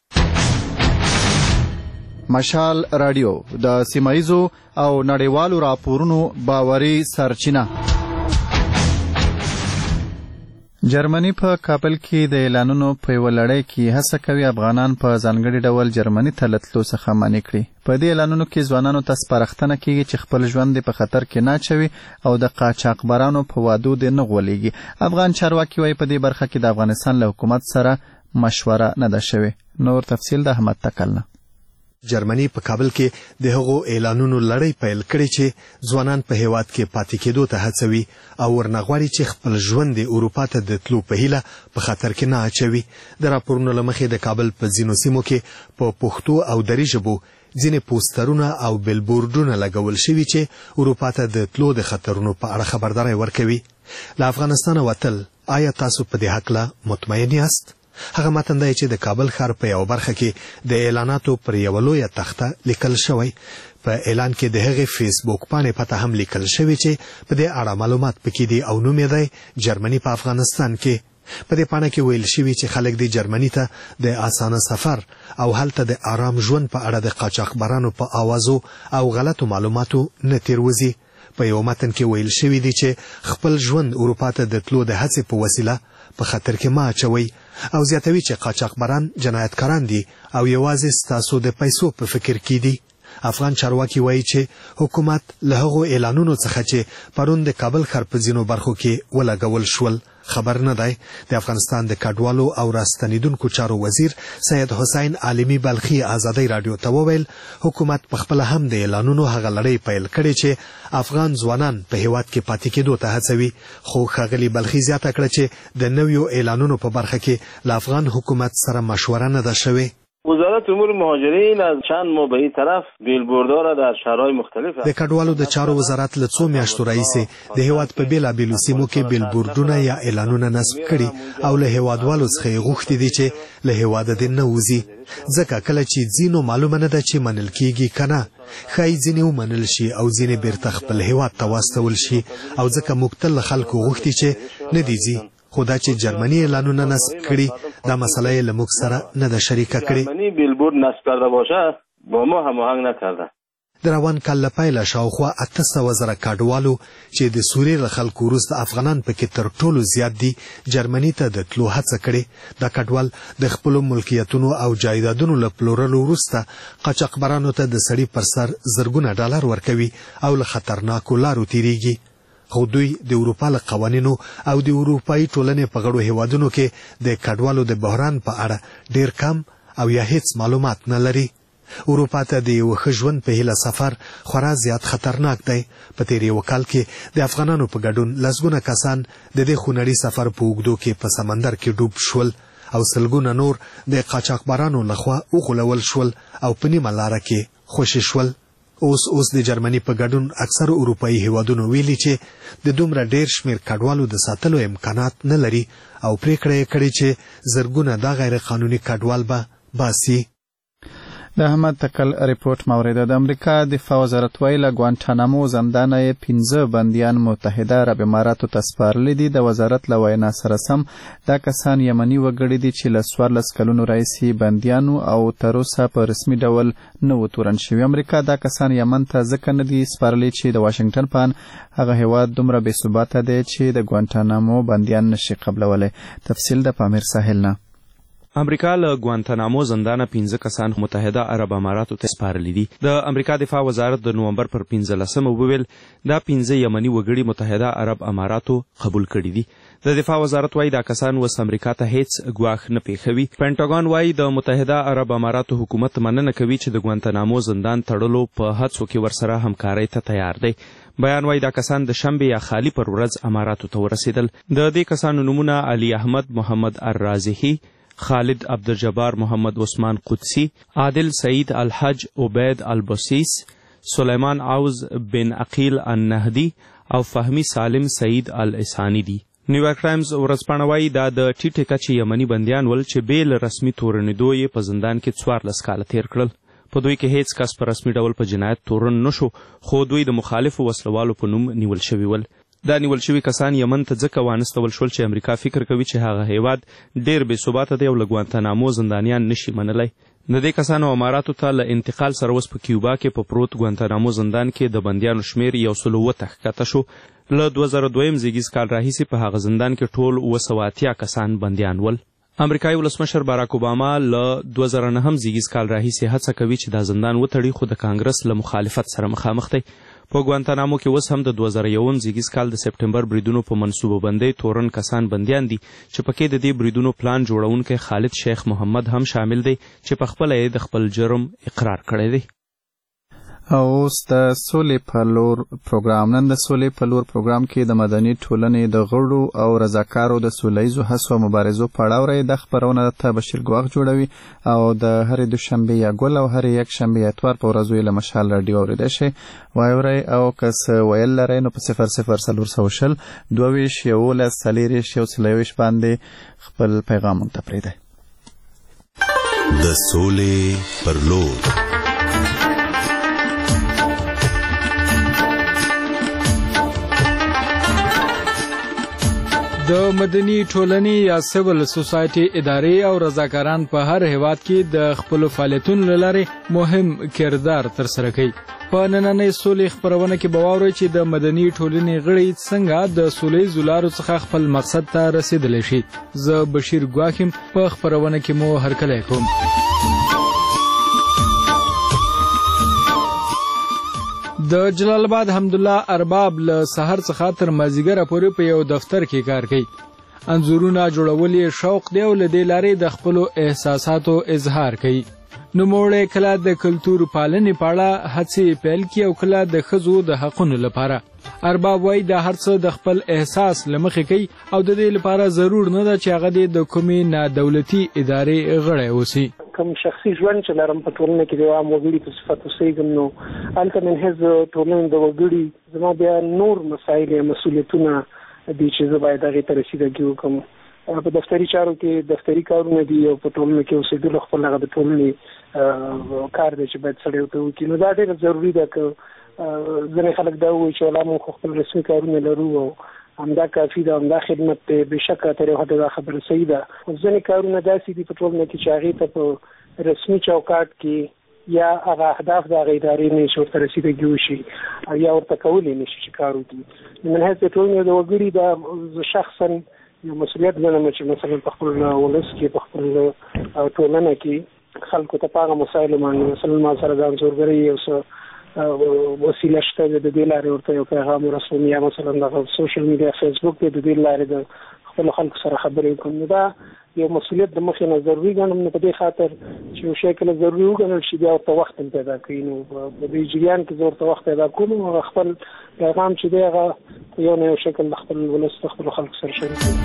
مشال رادیو د سیمایزو او نړیوالو راپورونو باوري سرچینه. جرمني په کابل کې د اعلانونو په یوه لړۍ کې هڅه کوي افغانان په ځانګړي ډول جرمني ته له تلو څخه منع کړي. په دې اعلانونو کې ځوانانو ته سپارښتنه کیږي چې خپل ژوند په خطر کې نه اچوي او د قاچاقبرانو په وعدو دې نه غولېږي. افغان چارواکي وایي په دې برخه کې د افغانستان له حکومت سره مشوره نه ده شوې. نور تفصیل د احمد تکلنه. جرمني په کابل کې د هغو اعلانونو لړۍ پیل کړې چې ځوانان په هیواد کې پاتې کېدو ته هڅوي او ورنغواړي چې خپل ژوند د اروپا ته د تلو په هیله په خطر کې نه اچوي. د راپورونو له مخې د کابل په ځینو سیمو کې په پښتو او دري ژبو ځینې پوسټرونه او بیلبورډونه لګول شوي چې اروپا ته د تلو د خطرونو په اړه خبرداری ورکوي. له افغانستانه وتل، آیا تاسو په دې هکله مطمئن یاست؟ هغه متن دی چې د کابل ښار په یو برخه کې د اعلاناتو پر یوه لویه تخته لیکل شوی. په اعلان کې د هغې فیسبوک پاڼې پته هم لیکل شوی چې په دې اړه معلومات پکې دي او نوم یې دی جرمني په افغانستان کې. په دې پاڼه کې ویل شوی چې خلک د جرمني ته د اسانه سفر او هلته د آرام ژوند په اړه د قاچاقبرانو په اوازو او غلطو معلوماتو نه تیروځي. په یو متن کې ویل شوی دی چې خپل ژوند اروپا ته د تلو د هڅې په وسیله په خطر کې مه اچوئ او زیاتوي چې قاچاقبران جنایتکاران دي او یوازې ستاسو د پیسو په فکر کې دي. افغان چارواکي وایي چې حکومت له هغو اعلانونو څخه چې پرون د کابل ښار په ځینو برخو کې ولګول شول خبر نه دی. د افغانستان د کډوالو او راستنیدونکو چارو وزیر سید حسین عالمی بلخي ازادي رادیو ته وویل حکومت په خپل هم د اعلانونو هغه لړۍ پیل کړې چې افغان ځوانان په هیواد کې پاتې کېدو ته هڅوي. خو ښاغلي بلخي زیاته کړه چې د نویو اعلانونو په برخه کې له افغان حکومت سره مشوره نه ده شوې. وزارت امور مهاجرین از چند ماه به این طرف بیلبوردها را در شهرهای مختلف د کډوالو د چارو وزارت له 2 میاشتو راهیسې د هیواد په بیلابیلو سیمو کې بیلبوردونه یا اعلانونه نصب کړي او له هیوادوالو څخه غوښتي دي چې له هیواده دې نه وځي ځکه کله چې ځینو معلومه نه ده چې منل کیږي کنه خای ځینې ومنل شي او ځینې بیرته خپل هیواد ته واستول شي او ځکه موږ تل خلکو غوښتي چې نه دي ځي خدا چې جرمني اعلانونه نصب کړي دا مسله یې له موږ سره نه ده شریکه کړې. جرمنی بیلبورد نصب کرده باشه با ما هماهنگ نکرده. د روان کال له پیله شاوخوا 800,000 کډوالو چې د سوریې له خلکو وروسته افغانان پکې تر ټولو زیات دي جرمني ته د تلو هڅه کړې. دا کډوال د خپلو ملکیتونو او جایدادونو له پلورلو وروسته قاچاقبرانو ته د سړي پر سر زرګونه ډالر ورکوي او له خطرناکو لارو تیریږي. خو دوی د اروپا له قوانینو او د اروپایي ټولنې په غړو هیوادونو کې د کډوالو د بحران په اړه ډیر کم او یا هیڅ معلومات نه لري. اروپا ته د یو ښه ژوند په هیله سفر خورا زیات خطرناک دی. په تیر یو کال کې د افغانانو په ګډون لسګونه کسان د دې خونړي سفر په اوږدو کې په سمندر کې ډوب شول او سلګونه نور د قاچاقبرانو لخوا وغولول شول او په نیمه لاره کې خوشي شول. اوس د جرمني په ګډون اکثر اروپایي هیوادونو ویلي چې د دومره ډیر شمیر کډوالو د ساتلو امکانات نه لري او پریکړه یې کړې چې زرګونه دا غیر قانوني کډوال به باسي. د احمد تکل ریپورت موریده. د امریکا دفاع وزارت وایي له ګوانټانامو زندان یې 15 بندیان متحده عرب اماراتو ته سپارلي دي. د وزارت له وینا سره سم دا کسان یمني وګړي دي چې له 14 کلونو راهیسې بندیانو او تر اوسه په رسمي ډول نه و تورن شوي. امریکا دا کسان یمن ته ځکه نه دي سپارلي چې د واشنګټن په ان هغه هیواد دومره بې ثباته دی چې د ګوانټانامو بندیان نشي قبلولی. تفصیل د پامیر ساحل نه. امریکا له ګوانتانامو زندانه 15 کسان متحده عرب اماراتو ته سپارلي دي. د امریکا دفاع وزارت د نومبر پر 15 وویل دا 15 یمني وګړي متحده عرب اماراتو قبول کړي دي. د دفاع وزارت وایي دا کسان اوس امریکا ته هیڅ ګواښ نه پیښوي. پینټاګون وایي د متحده عرب اماراتو حکومت مننه کوي چې د ګوانتانامو زندان تړلو په هڅو کې ورسره همکارۍ ته تیار دی. بیان وایي دا کسان د شنبې یا خالی پر ورځ اماراتو ته ورسېدل. د دې کسانو نومونه علي احمد محمد الرازحي، خالد عبدالجبار محمد عثمان قدسی، عادل سعید الحج عبید البسیس، سلیمان عوض بن عقیل النهدی او فهمی سالم سعید الاسانی دي. نیویارک ټایمز ورځپاڼه وایي دا د ټیټې کچې یمني بندیان ول چې بې له رسمي تورنېدو یې په زندان کې 14 کاله تیر کړل. په دوی کې هیڅ کس په رسمي ډول په جنایت تورن نشو خو دوی د مخالفو وسلوالو په نوم نیول شوي ول. دا نیول شوي کسان یمن ته ځکه وانستول شول چې امریکا فکر کوي چې هغه هیواد ډیر بې ثباته دی او له ګوانتانامو زندانیان نشي منلی. د دې کسانو اماراتو ته له انتقال سره اوس په کیوبا کې په پروت ګوانتانامو زندان کې د بندیانو شمیر 107 ښکته شو. له 2002 زیږیز کال راهیسې په هغه زندان کې ټول 280 کسان بندیان ول. امریکایي ولسمشر باراک اوباما له 2009 زیږیز کال راهیسې هڅه کوي چې دا زندان وتړي خو د کانګرس له مخالفت سره مخامخ دی. په ګوانتانامو کې اوس هم د 2001 زیږیز کال د سپټمبر بریدونو په منصوبه بندۍ تورن کسان بندیان دي چې پکې د دې بریدونو پلان جوړونکی خالد شیخ محمد هم شامل دی چې په خپله یې د خپل جرم اقرار کړی دی. او اوس د سولې په لور پروګرام. نن د سولې په لور پروګرام کې د مدني ټولنې د غړو او رضاکارو د سولهییزو هڅو او مبارزو په اړه اورئ. د خپرونه ته بشیر ګواښ جوړوي او د هرې دوشنبې یا ګل او هرې یکشنبې یا اتوار په ورځو یې له مشال راډیو اورېدی شئ. واورئ او که څه ویل لرئ نو په 00 22 11 4 باندې خپل پیغام موږ ته پرېږدئ. د سولې پر لور. د مدني ټولنې یا سیول سوسایټي ادارې او رضاکاران په هر هیواد کې د خپل فعالیتونو لپاره مهم کردار ترسره کوي. په نننۍ سولې خبرونه کې به واورئ چې د مدني ټولنې غړي څنګه د سولې زولارو څخه خپل مقصد ته رسیدلی شي. زه بشیر ګواکم په خبرونه کې مو هرکلی کوم. د جلال آباد حمدالله ارباب له سحر څخه تر مازیګره پورې په یو دفتر کې کار کوي. انځورونه جوړول یې شوق دی او له دې لارې د خپلو احساساتو اظهار کوي. نوموړی کله د کلتور پالنې په اړه هڅې پیل کړي او کله د ښځو د حقونو لپاره. ارباب وایي دا هر څه د خپل احساس له مخې کوي او د دې لپاره ضرور نه ده چې هغه د کومې نادولتي ادارې غړی اوسي. کوم شخصي ژوند چې لرم په ټولنه کې د عام وګړي په صفت اوسېږم، نو هلته من حیث ټولنې د وګړي زما بیا نور مسایل یا مسؤلیتونه دي چې زه باید هغې ته رسیدګي وکړم. په دفتري چارو کې دفتري کارونه دي او په ټولنه کې اوسېدلو خپل هغه د ټولنې کار دی چې باید سړی ورته وکړي. نو دا ډېره ضروري ده که ځینې خلک دا وایي چې ولا موږ خو خپل رسمي کارونه لرو او همدا کافي ده، همدا خدمت دی. بېشکه تر یو حده دا خبره صحیح ده. ځینې کارونه داسې دي په ټولنه کې چې هغې ته په رسمي چوکاټ کې یا هغه اهداف د هغې ادارې نه چې ورته رسیدګي وشي او یا ورته کولی نه شي چې کار وکړي. من حیث د ټولنې د وګړي دا شخصا یو مسؤلیت ګڼم چې مثلا په خپل ولس کې په خپل ټولنه کې خلکو ته په هغه مسایلو باندې مثلا ما سره د انځورګرۍ یو څه وسیله شته د دې لارې ورته یو پیغام ورسوم، یا مثلا د سوشل میډیا فیسبوک دی د دې لارې د خپلو خلکو سره خبرې وکړم. نو دا یو مسؤلیت د مخې نه ضروري ګڼم. نو په دې خاطر چې یو شی کله ضروري وګڼل شي بیا ورته وخت هم پیدا کوي. نو په دې جریان کې زه ورته وخت پیدا کوم او خپل پیغام چې دی هغه په یو نه یو شکل د خپل ولس د خپلو خلکو سره شریکوم.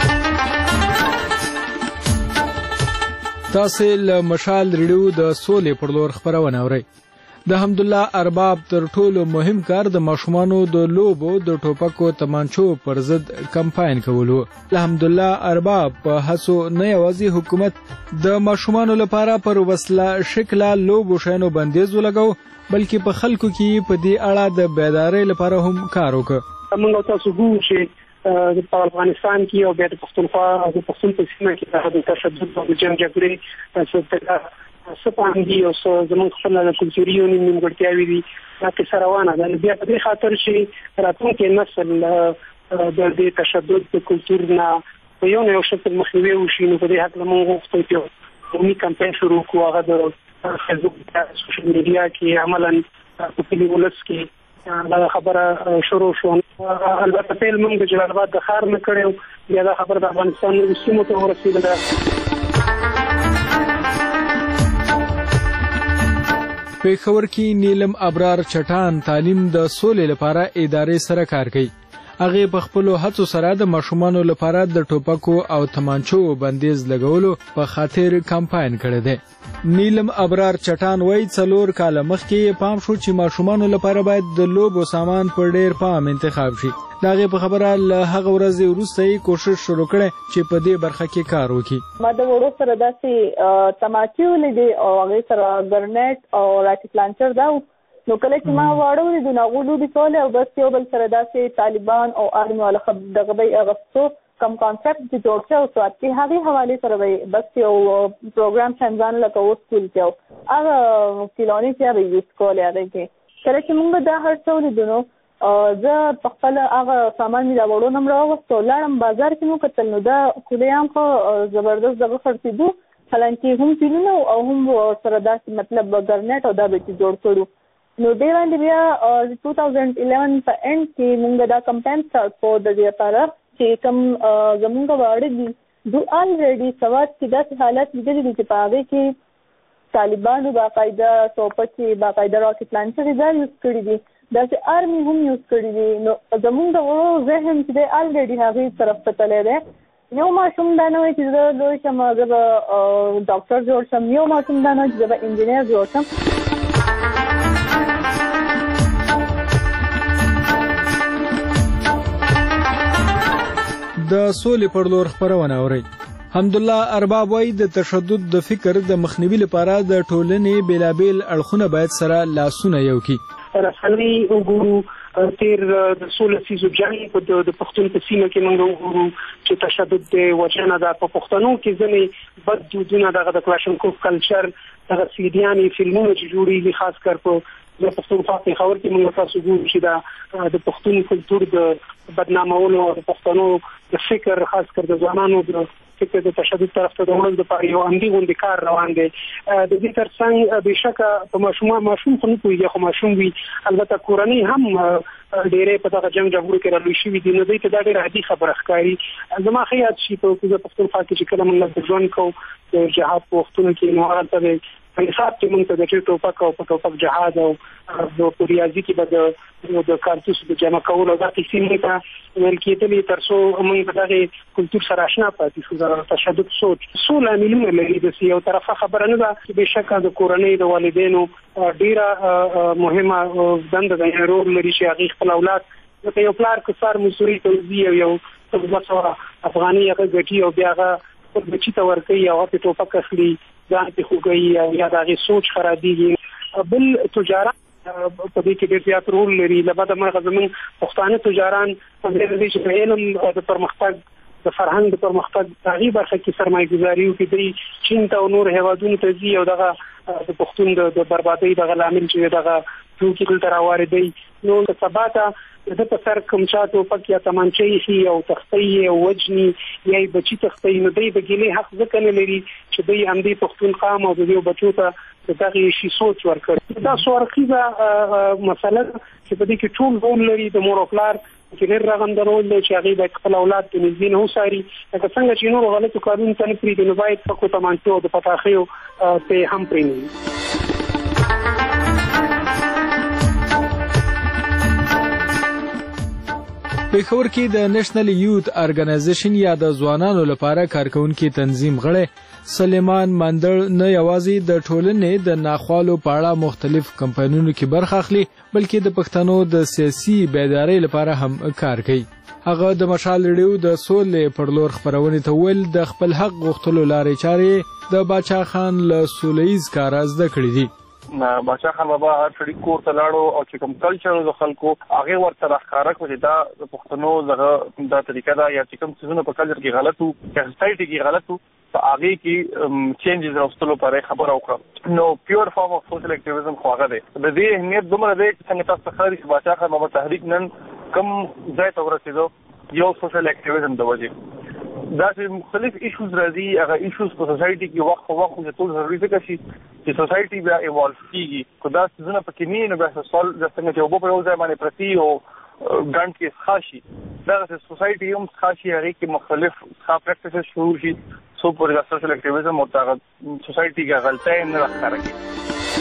تاسې له مشال ریډیو د سولې پر لور خبرونه اورئ. د حمدالله ارباب تر ټولو مهم کار د ماشومانو د لوبو د ټوپکو تمانچو پر ضد کمپاین کول و. له حمدالله ارباب په هڅو نه یوازې حکومت د ماشومانو لپاره پر وسله شکله لوبو شیانو بندیز ولګاو، بلکې په خلکو کې په دې اړه د بیدارۍ لپاره هم کار وکړ. موږ تاسو ګورو چې په افغانستان کې او بیا د پښتونخوا او د پښتون په سیمه کې د تشدد او د جنګ جګړې سپان دي او زموږ خپل د کلتوري نیمګړتیاوې دي دا کیسه روانه ده. بیا په دې خاطر چې راتلونکی نسل د دې تشدد د کلتور نه په یو نه یو شکل مخنیوی وشي. نو په دې هکله موږ غوښتل چې قومي کمپاین شروع کړو. هغه د فیسبوک سوشل میډیا کې عملا په کلي ولس کې دا خبره شروع شو. البته پیل موږ د جلال آباد د ښار نه کړی، بیا دا خبره د افغانستان نورو سیمو ته ورسېدله. پېښور کې نیلم ابرار چټان تعلیم د سولې لپاره ادارې سره کار کوي. هغې په خپلو هڅو سره د ماشومانو لپاره د ټوپکو او تمانچو بندیز لګولو په خاطر کمپاین کړی دی. نیلم ابرار چټان وایي 4 کاله مخکې پام شو چې ماشومانو لپاره باید د لوبو سامان په ډېر پام انتخاب شي. د هغې په خبره له هغه ورځې وروسته یې کوشش شروع کړی چې په دې برخه کې کار وکړي. ما د وړو سره داسې تماچې ولیدې او هغې سره ګرنیټ او راکټ لانچر دا و. نو کله چې ما واړه ولیدو نو هغوی لوبې کولې او بس یو بل سره داسې طالبان او آرمي والا دغه به یې اغوستو کم کانسپټ چې جوړ شوی و سوات کې هغې حوالې سره به یې بس یو پروګرام شان ځان لکه اوس سکول کې و هغه کیلونې چې هغه یوز کولې هغې کې. کله چې موږ دا هر څه ولیدو نو زه په خپل هغه سامان مې د وړو نه م راوغوستو لاړم بازار کې مو کتل نو دا خدایان خو زبردست دغه خرڅېدو، حالانکې هم پیلونه او هم سره داسې مطلب ګرنیټ او دا به چې جوړ کړو. نو دې باندې بیا 2011 په اند کې موږ دا کمپاین سټارټ کړو د دې لپاره چې کوم زموږ واړه دي دوی الریډي سوات کې داسې حالات لیدلي دي چې په هغې کې طالبانو باقاعده ټوپکې باقاعده راکټ لانچرې دا یوز کړي دي، داسې آرمي هم یوز کړي دي. نو زموږ د وړو ذهن چې دی الریډي هغې طرف ته تللی دی. یو ماشوم دا نه وایي چې زه لوی شم زه به ډاکټر جوړ شم، یو ماشوم دا نه وایي چې زه به انجینر جوړ شم. د سولې پر لور خبرونه اورئ. حمدالله ارباب وایي د تشدد د فکر د مخنیوي لپاره د ټولنې بېلابېل اړخونه باید سره لاسونه یو کړي. رسنۍ وګورو تیر د 16 لسیزو جنګ په د پښتون په سیمه کې موږ وګورو چې تشدد د وجنه د پښتنو کې ځنې بد دودونه د کلاشنکوف کلچر د سیډیاني فلمونو چې جوړیږي خاص کر په د پښتونخوا په خاور کې موږ تاسو ګورو چې د پښتون کلچر د بدنامولو او د پښتنو د فکر خاص کر د ځوانانو د فکر د تشدد طرف ته د وړاندې لپاره یو عمدي غونډې کار روان دی. د دې ترڅنګ بهشکه په ماشوم خو نه پوهېږي خو ماشوم وي البته کورنۍ هم ډېرې په دغه جنګ جګړو کې رالوي شوي دي نو دوی ته دا ډېره عادي خبره ښکاري. زما ښه یاد شي په پښتونخوا کې چې کله موږ ژوند کوو د جهاد په وختونو کې نو هغلته د حساب چې موږ ته د ټوپک او په ټوپک جهاد او په ریاضي کې به د کارتوس د جمع کولو دا کیسې موږ ته ویل کېدلې تر څو موږ په دغه کلتور سره اشنا پاتې شو. د تشدد سوچ څو لاملونه لري د یو طرفه خبره نه ده چې بهشکه د کورنۍ د والدینو ډېره مهمه دنده ده رول لري چې هغې خپل اولاد لکه یو پلار که سار مزدوري کوي او یو 200 افغانۍ هغه ګټي او بیا هغه خپل بچي ته ورکوي او هغه پې ټوپک اخلي ځان پې خوږوي او یا د هغې سوچ خرابېږي. بل تجارت په دې کې ډېر زیات رول لري. له بده مرغه زموږ پښتانه تجاران په دې دي چې د علم د پرمختګ د فرهنګ د پرمختګ په هغې برخه کې سرمایه ګزاري وکړي. دوی چین ته او نور هېوادونو ته ځي او دغه د پښتون د بربادۍ دغه لامل چې دغه توکي دلته راواردوي نو د سبا ته د په سر کوم چا ټوپک یا تمانچه ایښي او تختی او وجني یا یې بچي تختی نو دوی د ګیلې حق ځکه نه لري چې دوی همدې پښتون قام او د دې بچو ته د دغې شي سوچ ورکړي. دا څو اړخیزه مسله ده چې په دې کې ټول رول لري د مور او پلار چې ډېر رغنده رول دی چې هغې باید خپل اولاد د نږدې نه وڅاري لکه څنګه چې نورو غلطو کارونو ته نه پرېږدي نو باید پکو تمانچو او د پټاخیو ته هم پرېنږدي. پېښور کې د نېشنل یوت ارګنایزیشن یا د ځوانانو لپاره کارکونکي تنظیم غړی سلیمان مندړ نه یوازې د ټولنې د ناخوالو په اړه مختلف کمپاینونو کې برخه اخلي بلکې د پښتنو د سیاسي بیدارۍ لپاره هم کار کوي. هغه د مشال ریډیو د سولې پر لور خپرونې ته ویل د خپل حق غوښتلو لارې چارې د باچا خان له سولهییز کاره زده کړي دي. باچا خان بابا هر سړي کور ته لاړو او چې کوم کلچر د خلکو هغې ورته راښکاره کړو چې دا د پښتنو دغه دا طریقه ده یا چې کوم څیزونه په کلچر کې غلط وو یا سوسایټي کې غلط وو په هغې کې چینجز راوستلو لپاره یې خبره وکړه. نو پیور فارم اف سوشل اکټیویزم خو هغه دی. د دې اهمیت دومره دی چې څنګه تاسو ته ښکاري چې باچا خان بابا تحریک نن کوم ځای ته ورسېدو یو سوشل اکټیویزم د وجې دا چې مختلف ایشوز راځي هغه ایشوز په سوسایټي کې وخت په وخت ټول ضروري ځکه شي چې سوسایټي بیا ایوالو کېږي خو دا څیزونه پکې نه وي نو بیا سوال څنګه چې اوبه په یو ځای باندې پرتي او ګڼ کې څښا شي دغسې سوسایټي هم څښا شي هغې کې مختلف څښا پریکټسز شروع شي څو پورې دا سوشل اکټیویزم ورته هغه سوسایټي کې غلطۍ نه راښکاره کړي.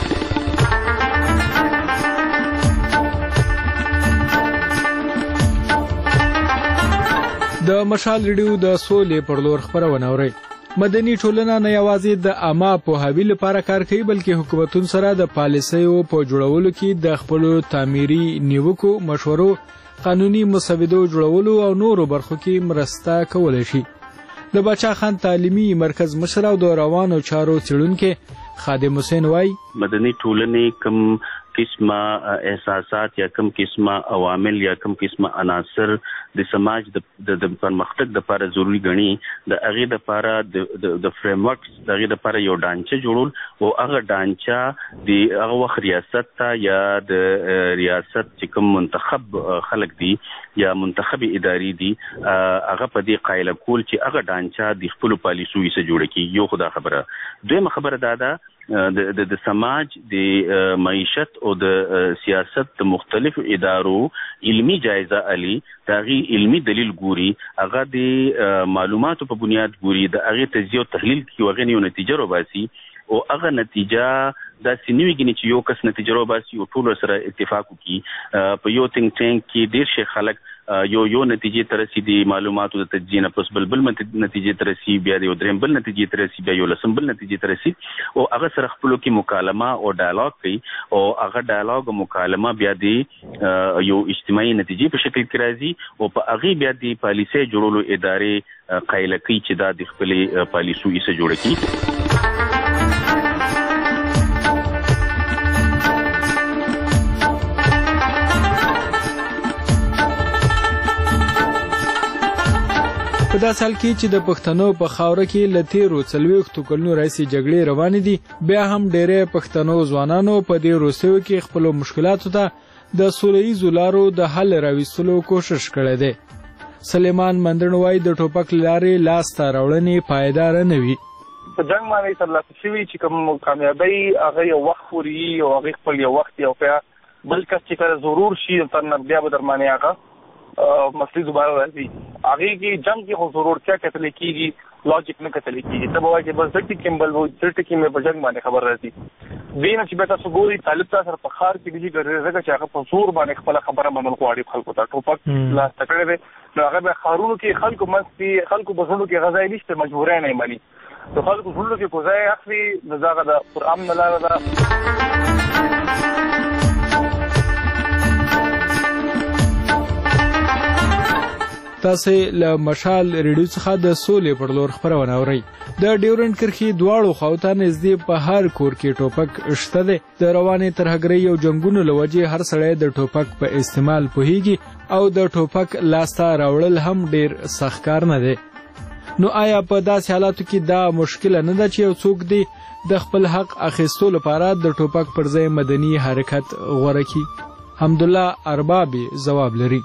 د مشال ریډیو د سولې پر لور خپرونه اورئ. مدني ټولنه نه یوازې د عامه پوهاوي لپاره کار کوي بلکې حکومتونو سره د پالیسیو په جوړولو کې د خپلو تعمیري نیوکو مشورو قانوني مسودو جوړولو او نورو برخو کې مرسته کولی شي. د باچا خان تعلیمي مرکز مشر او د روانو چارو څېړونکی خادم حسین وایي مدني ټولنې کوم قسمه احساسات یا کم قسمه عوامل یا کم قسمه عناصر د سماج د پرمختګ لپاره ضروري ګڼي د هغې لپاره د فریم ورک د هغې لپاره یو ډانچه جوړول او هغه ډانچه د هغه وخت ریاست ته یا د ریاست چې کوم منتخب خلک دي یا منتخب اداري دي هغه په دې قایله کول چې هغه ډانچه د خپلو پالیسیو څخه جوړه کړي. یو خو دا خبره. دویمه خبره دا ده د سماج د معیشت او د سیاست د مختلفو ادارو علمی جایزه علي د هغې علمي دلیل ګوري هغه د معلوماتو په بنیاد ګوري د هغې تجزیه او تحلیل کوي او هغې نه یو نتیجه راباسي او هغه نتیجه داسې نه وي ګینې چې یو کس نتیجه راباسي او ټولو سره اتفاق وکړي. په یو تینک ټینک کې ډېر شي خلک یو نتیجې ته رسي د معلوماتو د تجزیې نه پس بل نتیجې ته رسي بیا د یو درېیم بل نتیجې ته رسي بیا یو لسم بل نتیجې ته رسي او هغه سره خپلو کې مکالمه او ډایلاګ کوي او هغه ډایلاګ او مکالمه بیا د یو اجتماعي نتیجې په شکل کې راځي او په هغې بیا د پالیسۍ جوړولو ادارې قایله کوي چې دا د خپلې پالیسو څخه جوړه کړي. په داسې حال کې چې د پښتنو په خاوره کې له تیرو 40 کلونو راهیسې جګړې روانې دي، بیا هم ډېری پښتنو ځوانانو په دې وروستیو کې خپلو مشکلاتو ته د سوله ییزو لارو د حل راوستلو کوشش کړی دی. سلیمان مندرن وایي د ټوپک له لارې لاسته راوړنې پایداره نه وي. په جنګ باندې ترلاسه شوي چې کوم کامیابۍ هغه یو وخت پورې وي او هغې خپل یو وخت یو بل کس چې کله ضرور شي تر نه بیا به در باندې هغه مسلې دوباره راځي. هغې کې جنګ کې خو ضرورتیا کتلی کېږي، لاجیک نه کتلی کېږي. ته به وایي چې بس زه ټکي یم بل زه ټکي مې په جنګ باندې خبر راځي. دې نه چې بیا تاسو ګورئ طالب تا سره په ښار کې دي ګرځي ځکه چې هغه په زور باندې خپله خبره منل غواړي خلکو ته. ټوپک لاسته کړی دی نو هغه بیا ښارونو کې خلکو منځ کې خلکو په زړونو کې هغه ځای نشته، مجبوری نه یې مني. د خلکو زړونو کې کوزای اخلي نو دغه د پر امن لاره ده. تاسې له مشال ریډیو څخه د سولې پر لور خپرونه اورئ. د ډیورنډ کرښې دواړو خواو ته نږدې په هر کور کې ټوپک شته دی. د روانې ترهګرۍ او جنګونو له وجې هر سړی د ټوپک په استعمال پوهیږي او د ټوپک لاسته راوړل هم ډیر سخت کار نه دی. نو آیا په داسې حالاتو کې دا مشکله نه ده چې یو څوک دی د خپل حق اخیستو لپاره د ټوپک پر ځای مدني حرکت غوره کړي؟ حمدالله اربابي ځواب لري.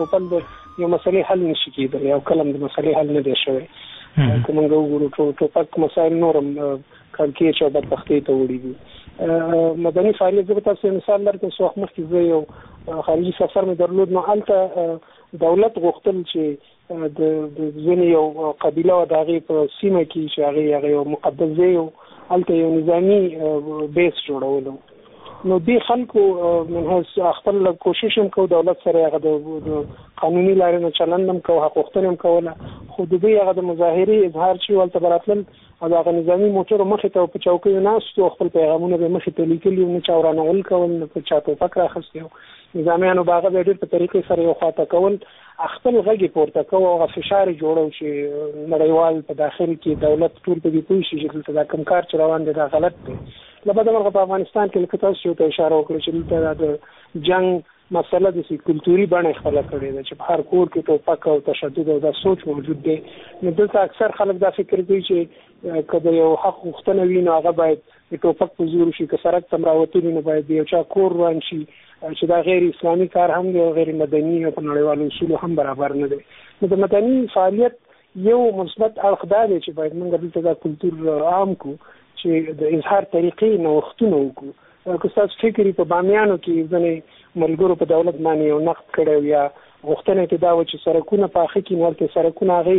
یو مسلې حل نشي کېدلی او کله هم د مسلې حل نه دی شوی. که موږ وګورو ټوپک مسایل نور هم کړکېچ او بدبختۍ ته وړي دي. مدني فعالیت زه به تاسو مثال درکړم. څه وخت مخکې زه یو خارجي سفر مې درلود نو هلته دولت غوښتل چې د ځینې یو قبیله وه د هغې په سیمه کې چې هغې یو مقدس ځای و هلته یو نظامي بیس جوړولو. نو دې خلکو منحص خپل کوشش هم کوو دولت سره هغه د قانوني لارې نه چلند هم کوو، حق غوښتنه هم کوله، خو د دوی هغه د مظاهرې اظهار چې هلته به راتلل او د هغه نظامي موټرو مخې ته په چوکیو ناست وو، خپل پیغامونه به یې مخې ته لیکلي وو، نه چا ورانول کول، نه په چا ټوپک راخستی وو. نظامیانو به هغه ډېر په طریقې سره یو خواته کول، خپل غږ یې پورته کوو او هغه فشار یې جوړو چې نړیوال په داخل کې دولت ټول په دې پوه شي چې دلته دا کوم کار چې روان دی دا غلط دی. له بده مرغه په افغانستان کې لکه تاسو ته اشاره وکړه چې دلته د جنګ مسله د کلتوري بڼه خپله کړې ده چې په هر کور کې ټوپک او تشدد او دا سوچ موجود دی. نو دلته اکثر خلک دا فکر کوي چې که د یو حق غوښتنه وي نو هغه باید د ټوپک په زور شي، که سړک ته هم راوتلي نو باید د یو چا کور روان شي، چې دا غیر اسلامي کار هم دی او غیر مدني او په نړیوالو اصولو هم برابر نه دی. نو د مدني فعالیت یو مثبت اړخ دا دی چې باید موږ دلته دا کلتور عام کړو چې د اظهار طریقې نوښتونه وکړو. که ستاسو فکر په بامیانو کې ځینې ملګرو په دولت باندې یو نقد کړی یا غوښتنه یې دا وه چې سړکونه پاخه کړي، نو هلته سړکونه هغې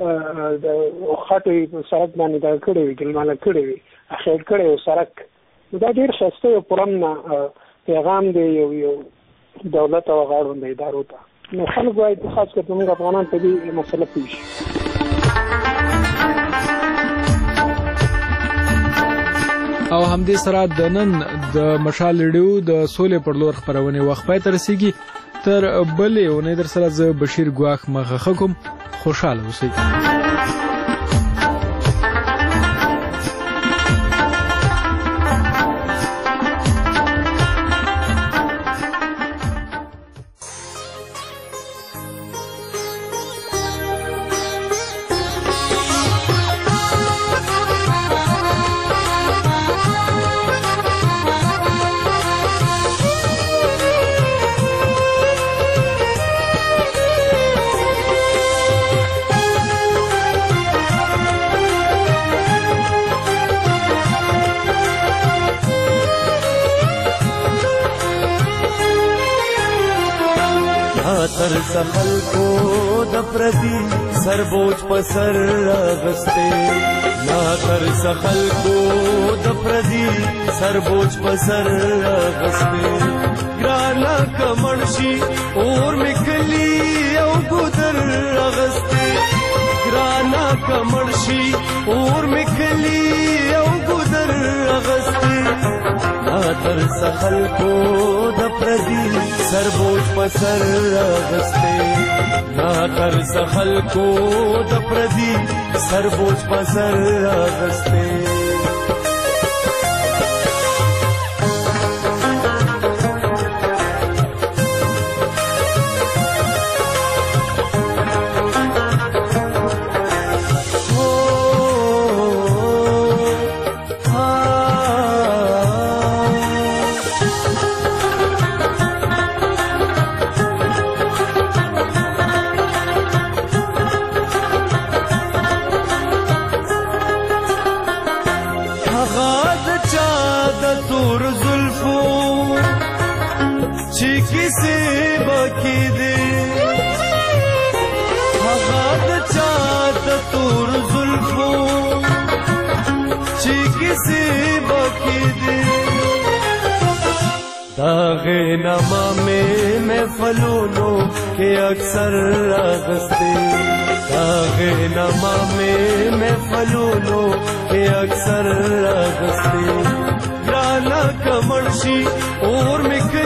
د خټو یې په سړک باندې دغه کړی وي، ګلماله کړی وي، اخیر کړی و سړک. نو دا ډېر ښایسته یو پرامن پیغام دی یو دولت او هغه اړونده ادارو ته. نو خلک باید خاص کر زموږ افغانان په دې مسله پوه شي. او همدې سره د نن د مشال ریډیو د سولې پر لور خپرونې وخت پای ته رسیږي. تر بلې اونۍ در سره زه بشیر ګواښ مخه کوم. خوشحاله اوسئ. تر خلکو د پردي سربوج په سر راغسته، لا تر خلکو د پردي سربوج په سر راغسته، ګرانا کمرشي اور میکلی او ګودر راغسته، ګرانا کمرشي اور میکلی او ګودر راغسته، تر خلکو د پردي سربوج په سر راغسته، تر خلکو د پردي سربوج په سر راغسته. داغه نما میں محفلونو کے اکثر راغستے داغه نما میں محفلونو کے اکثر راغستے لالا کمرشی اور مک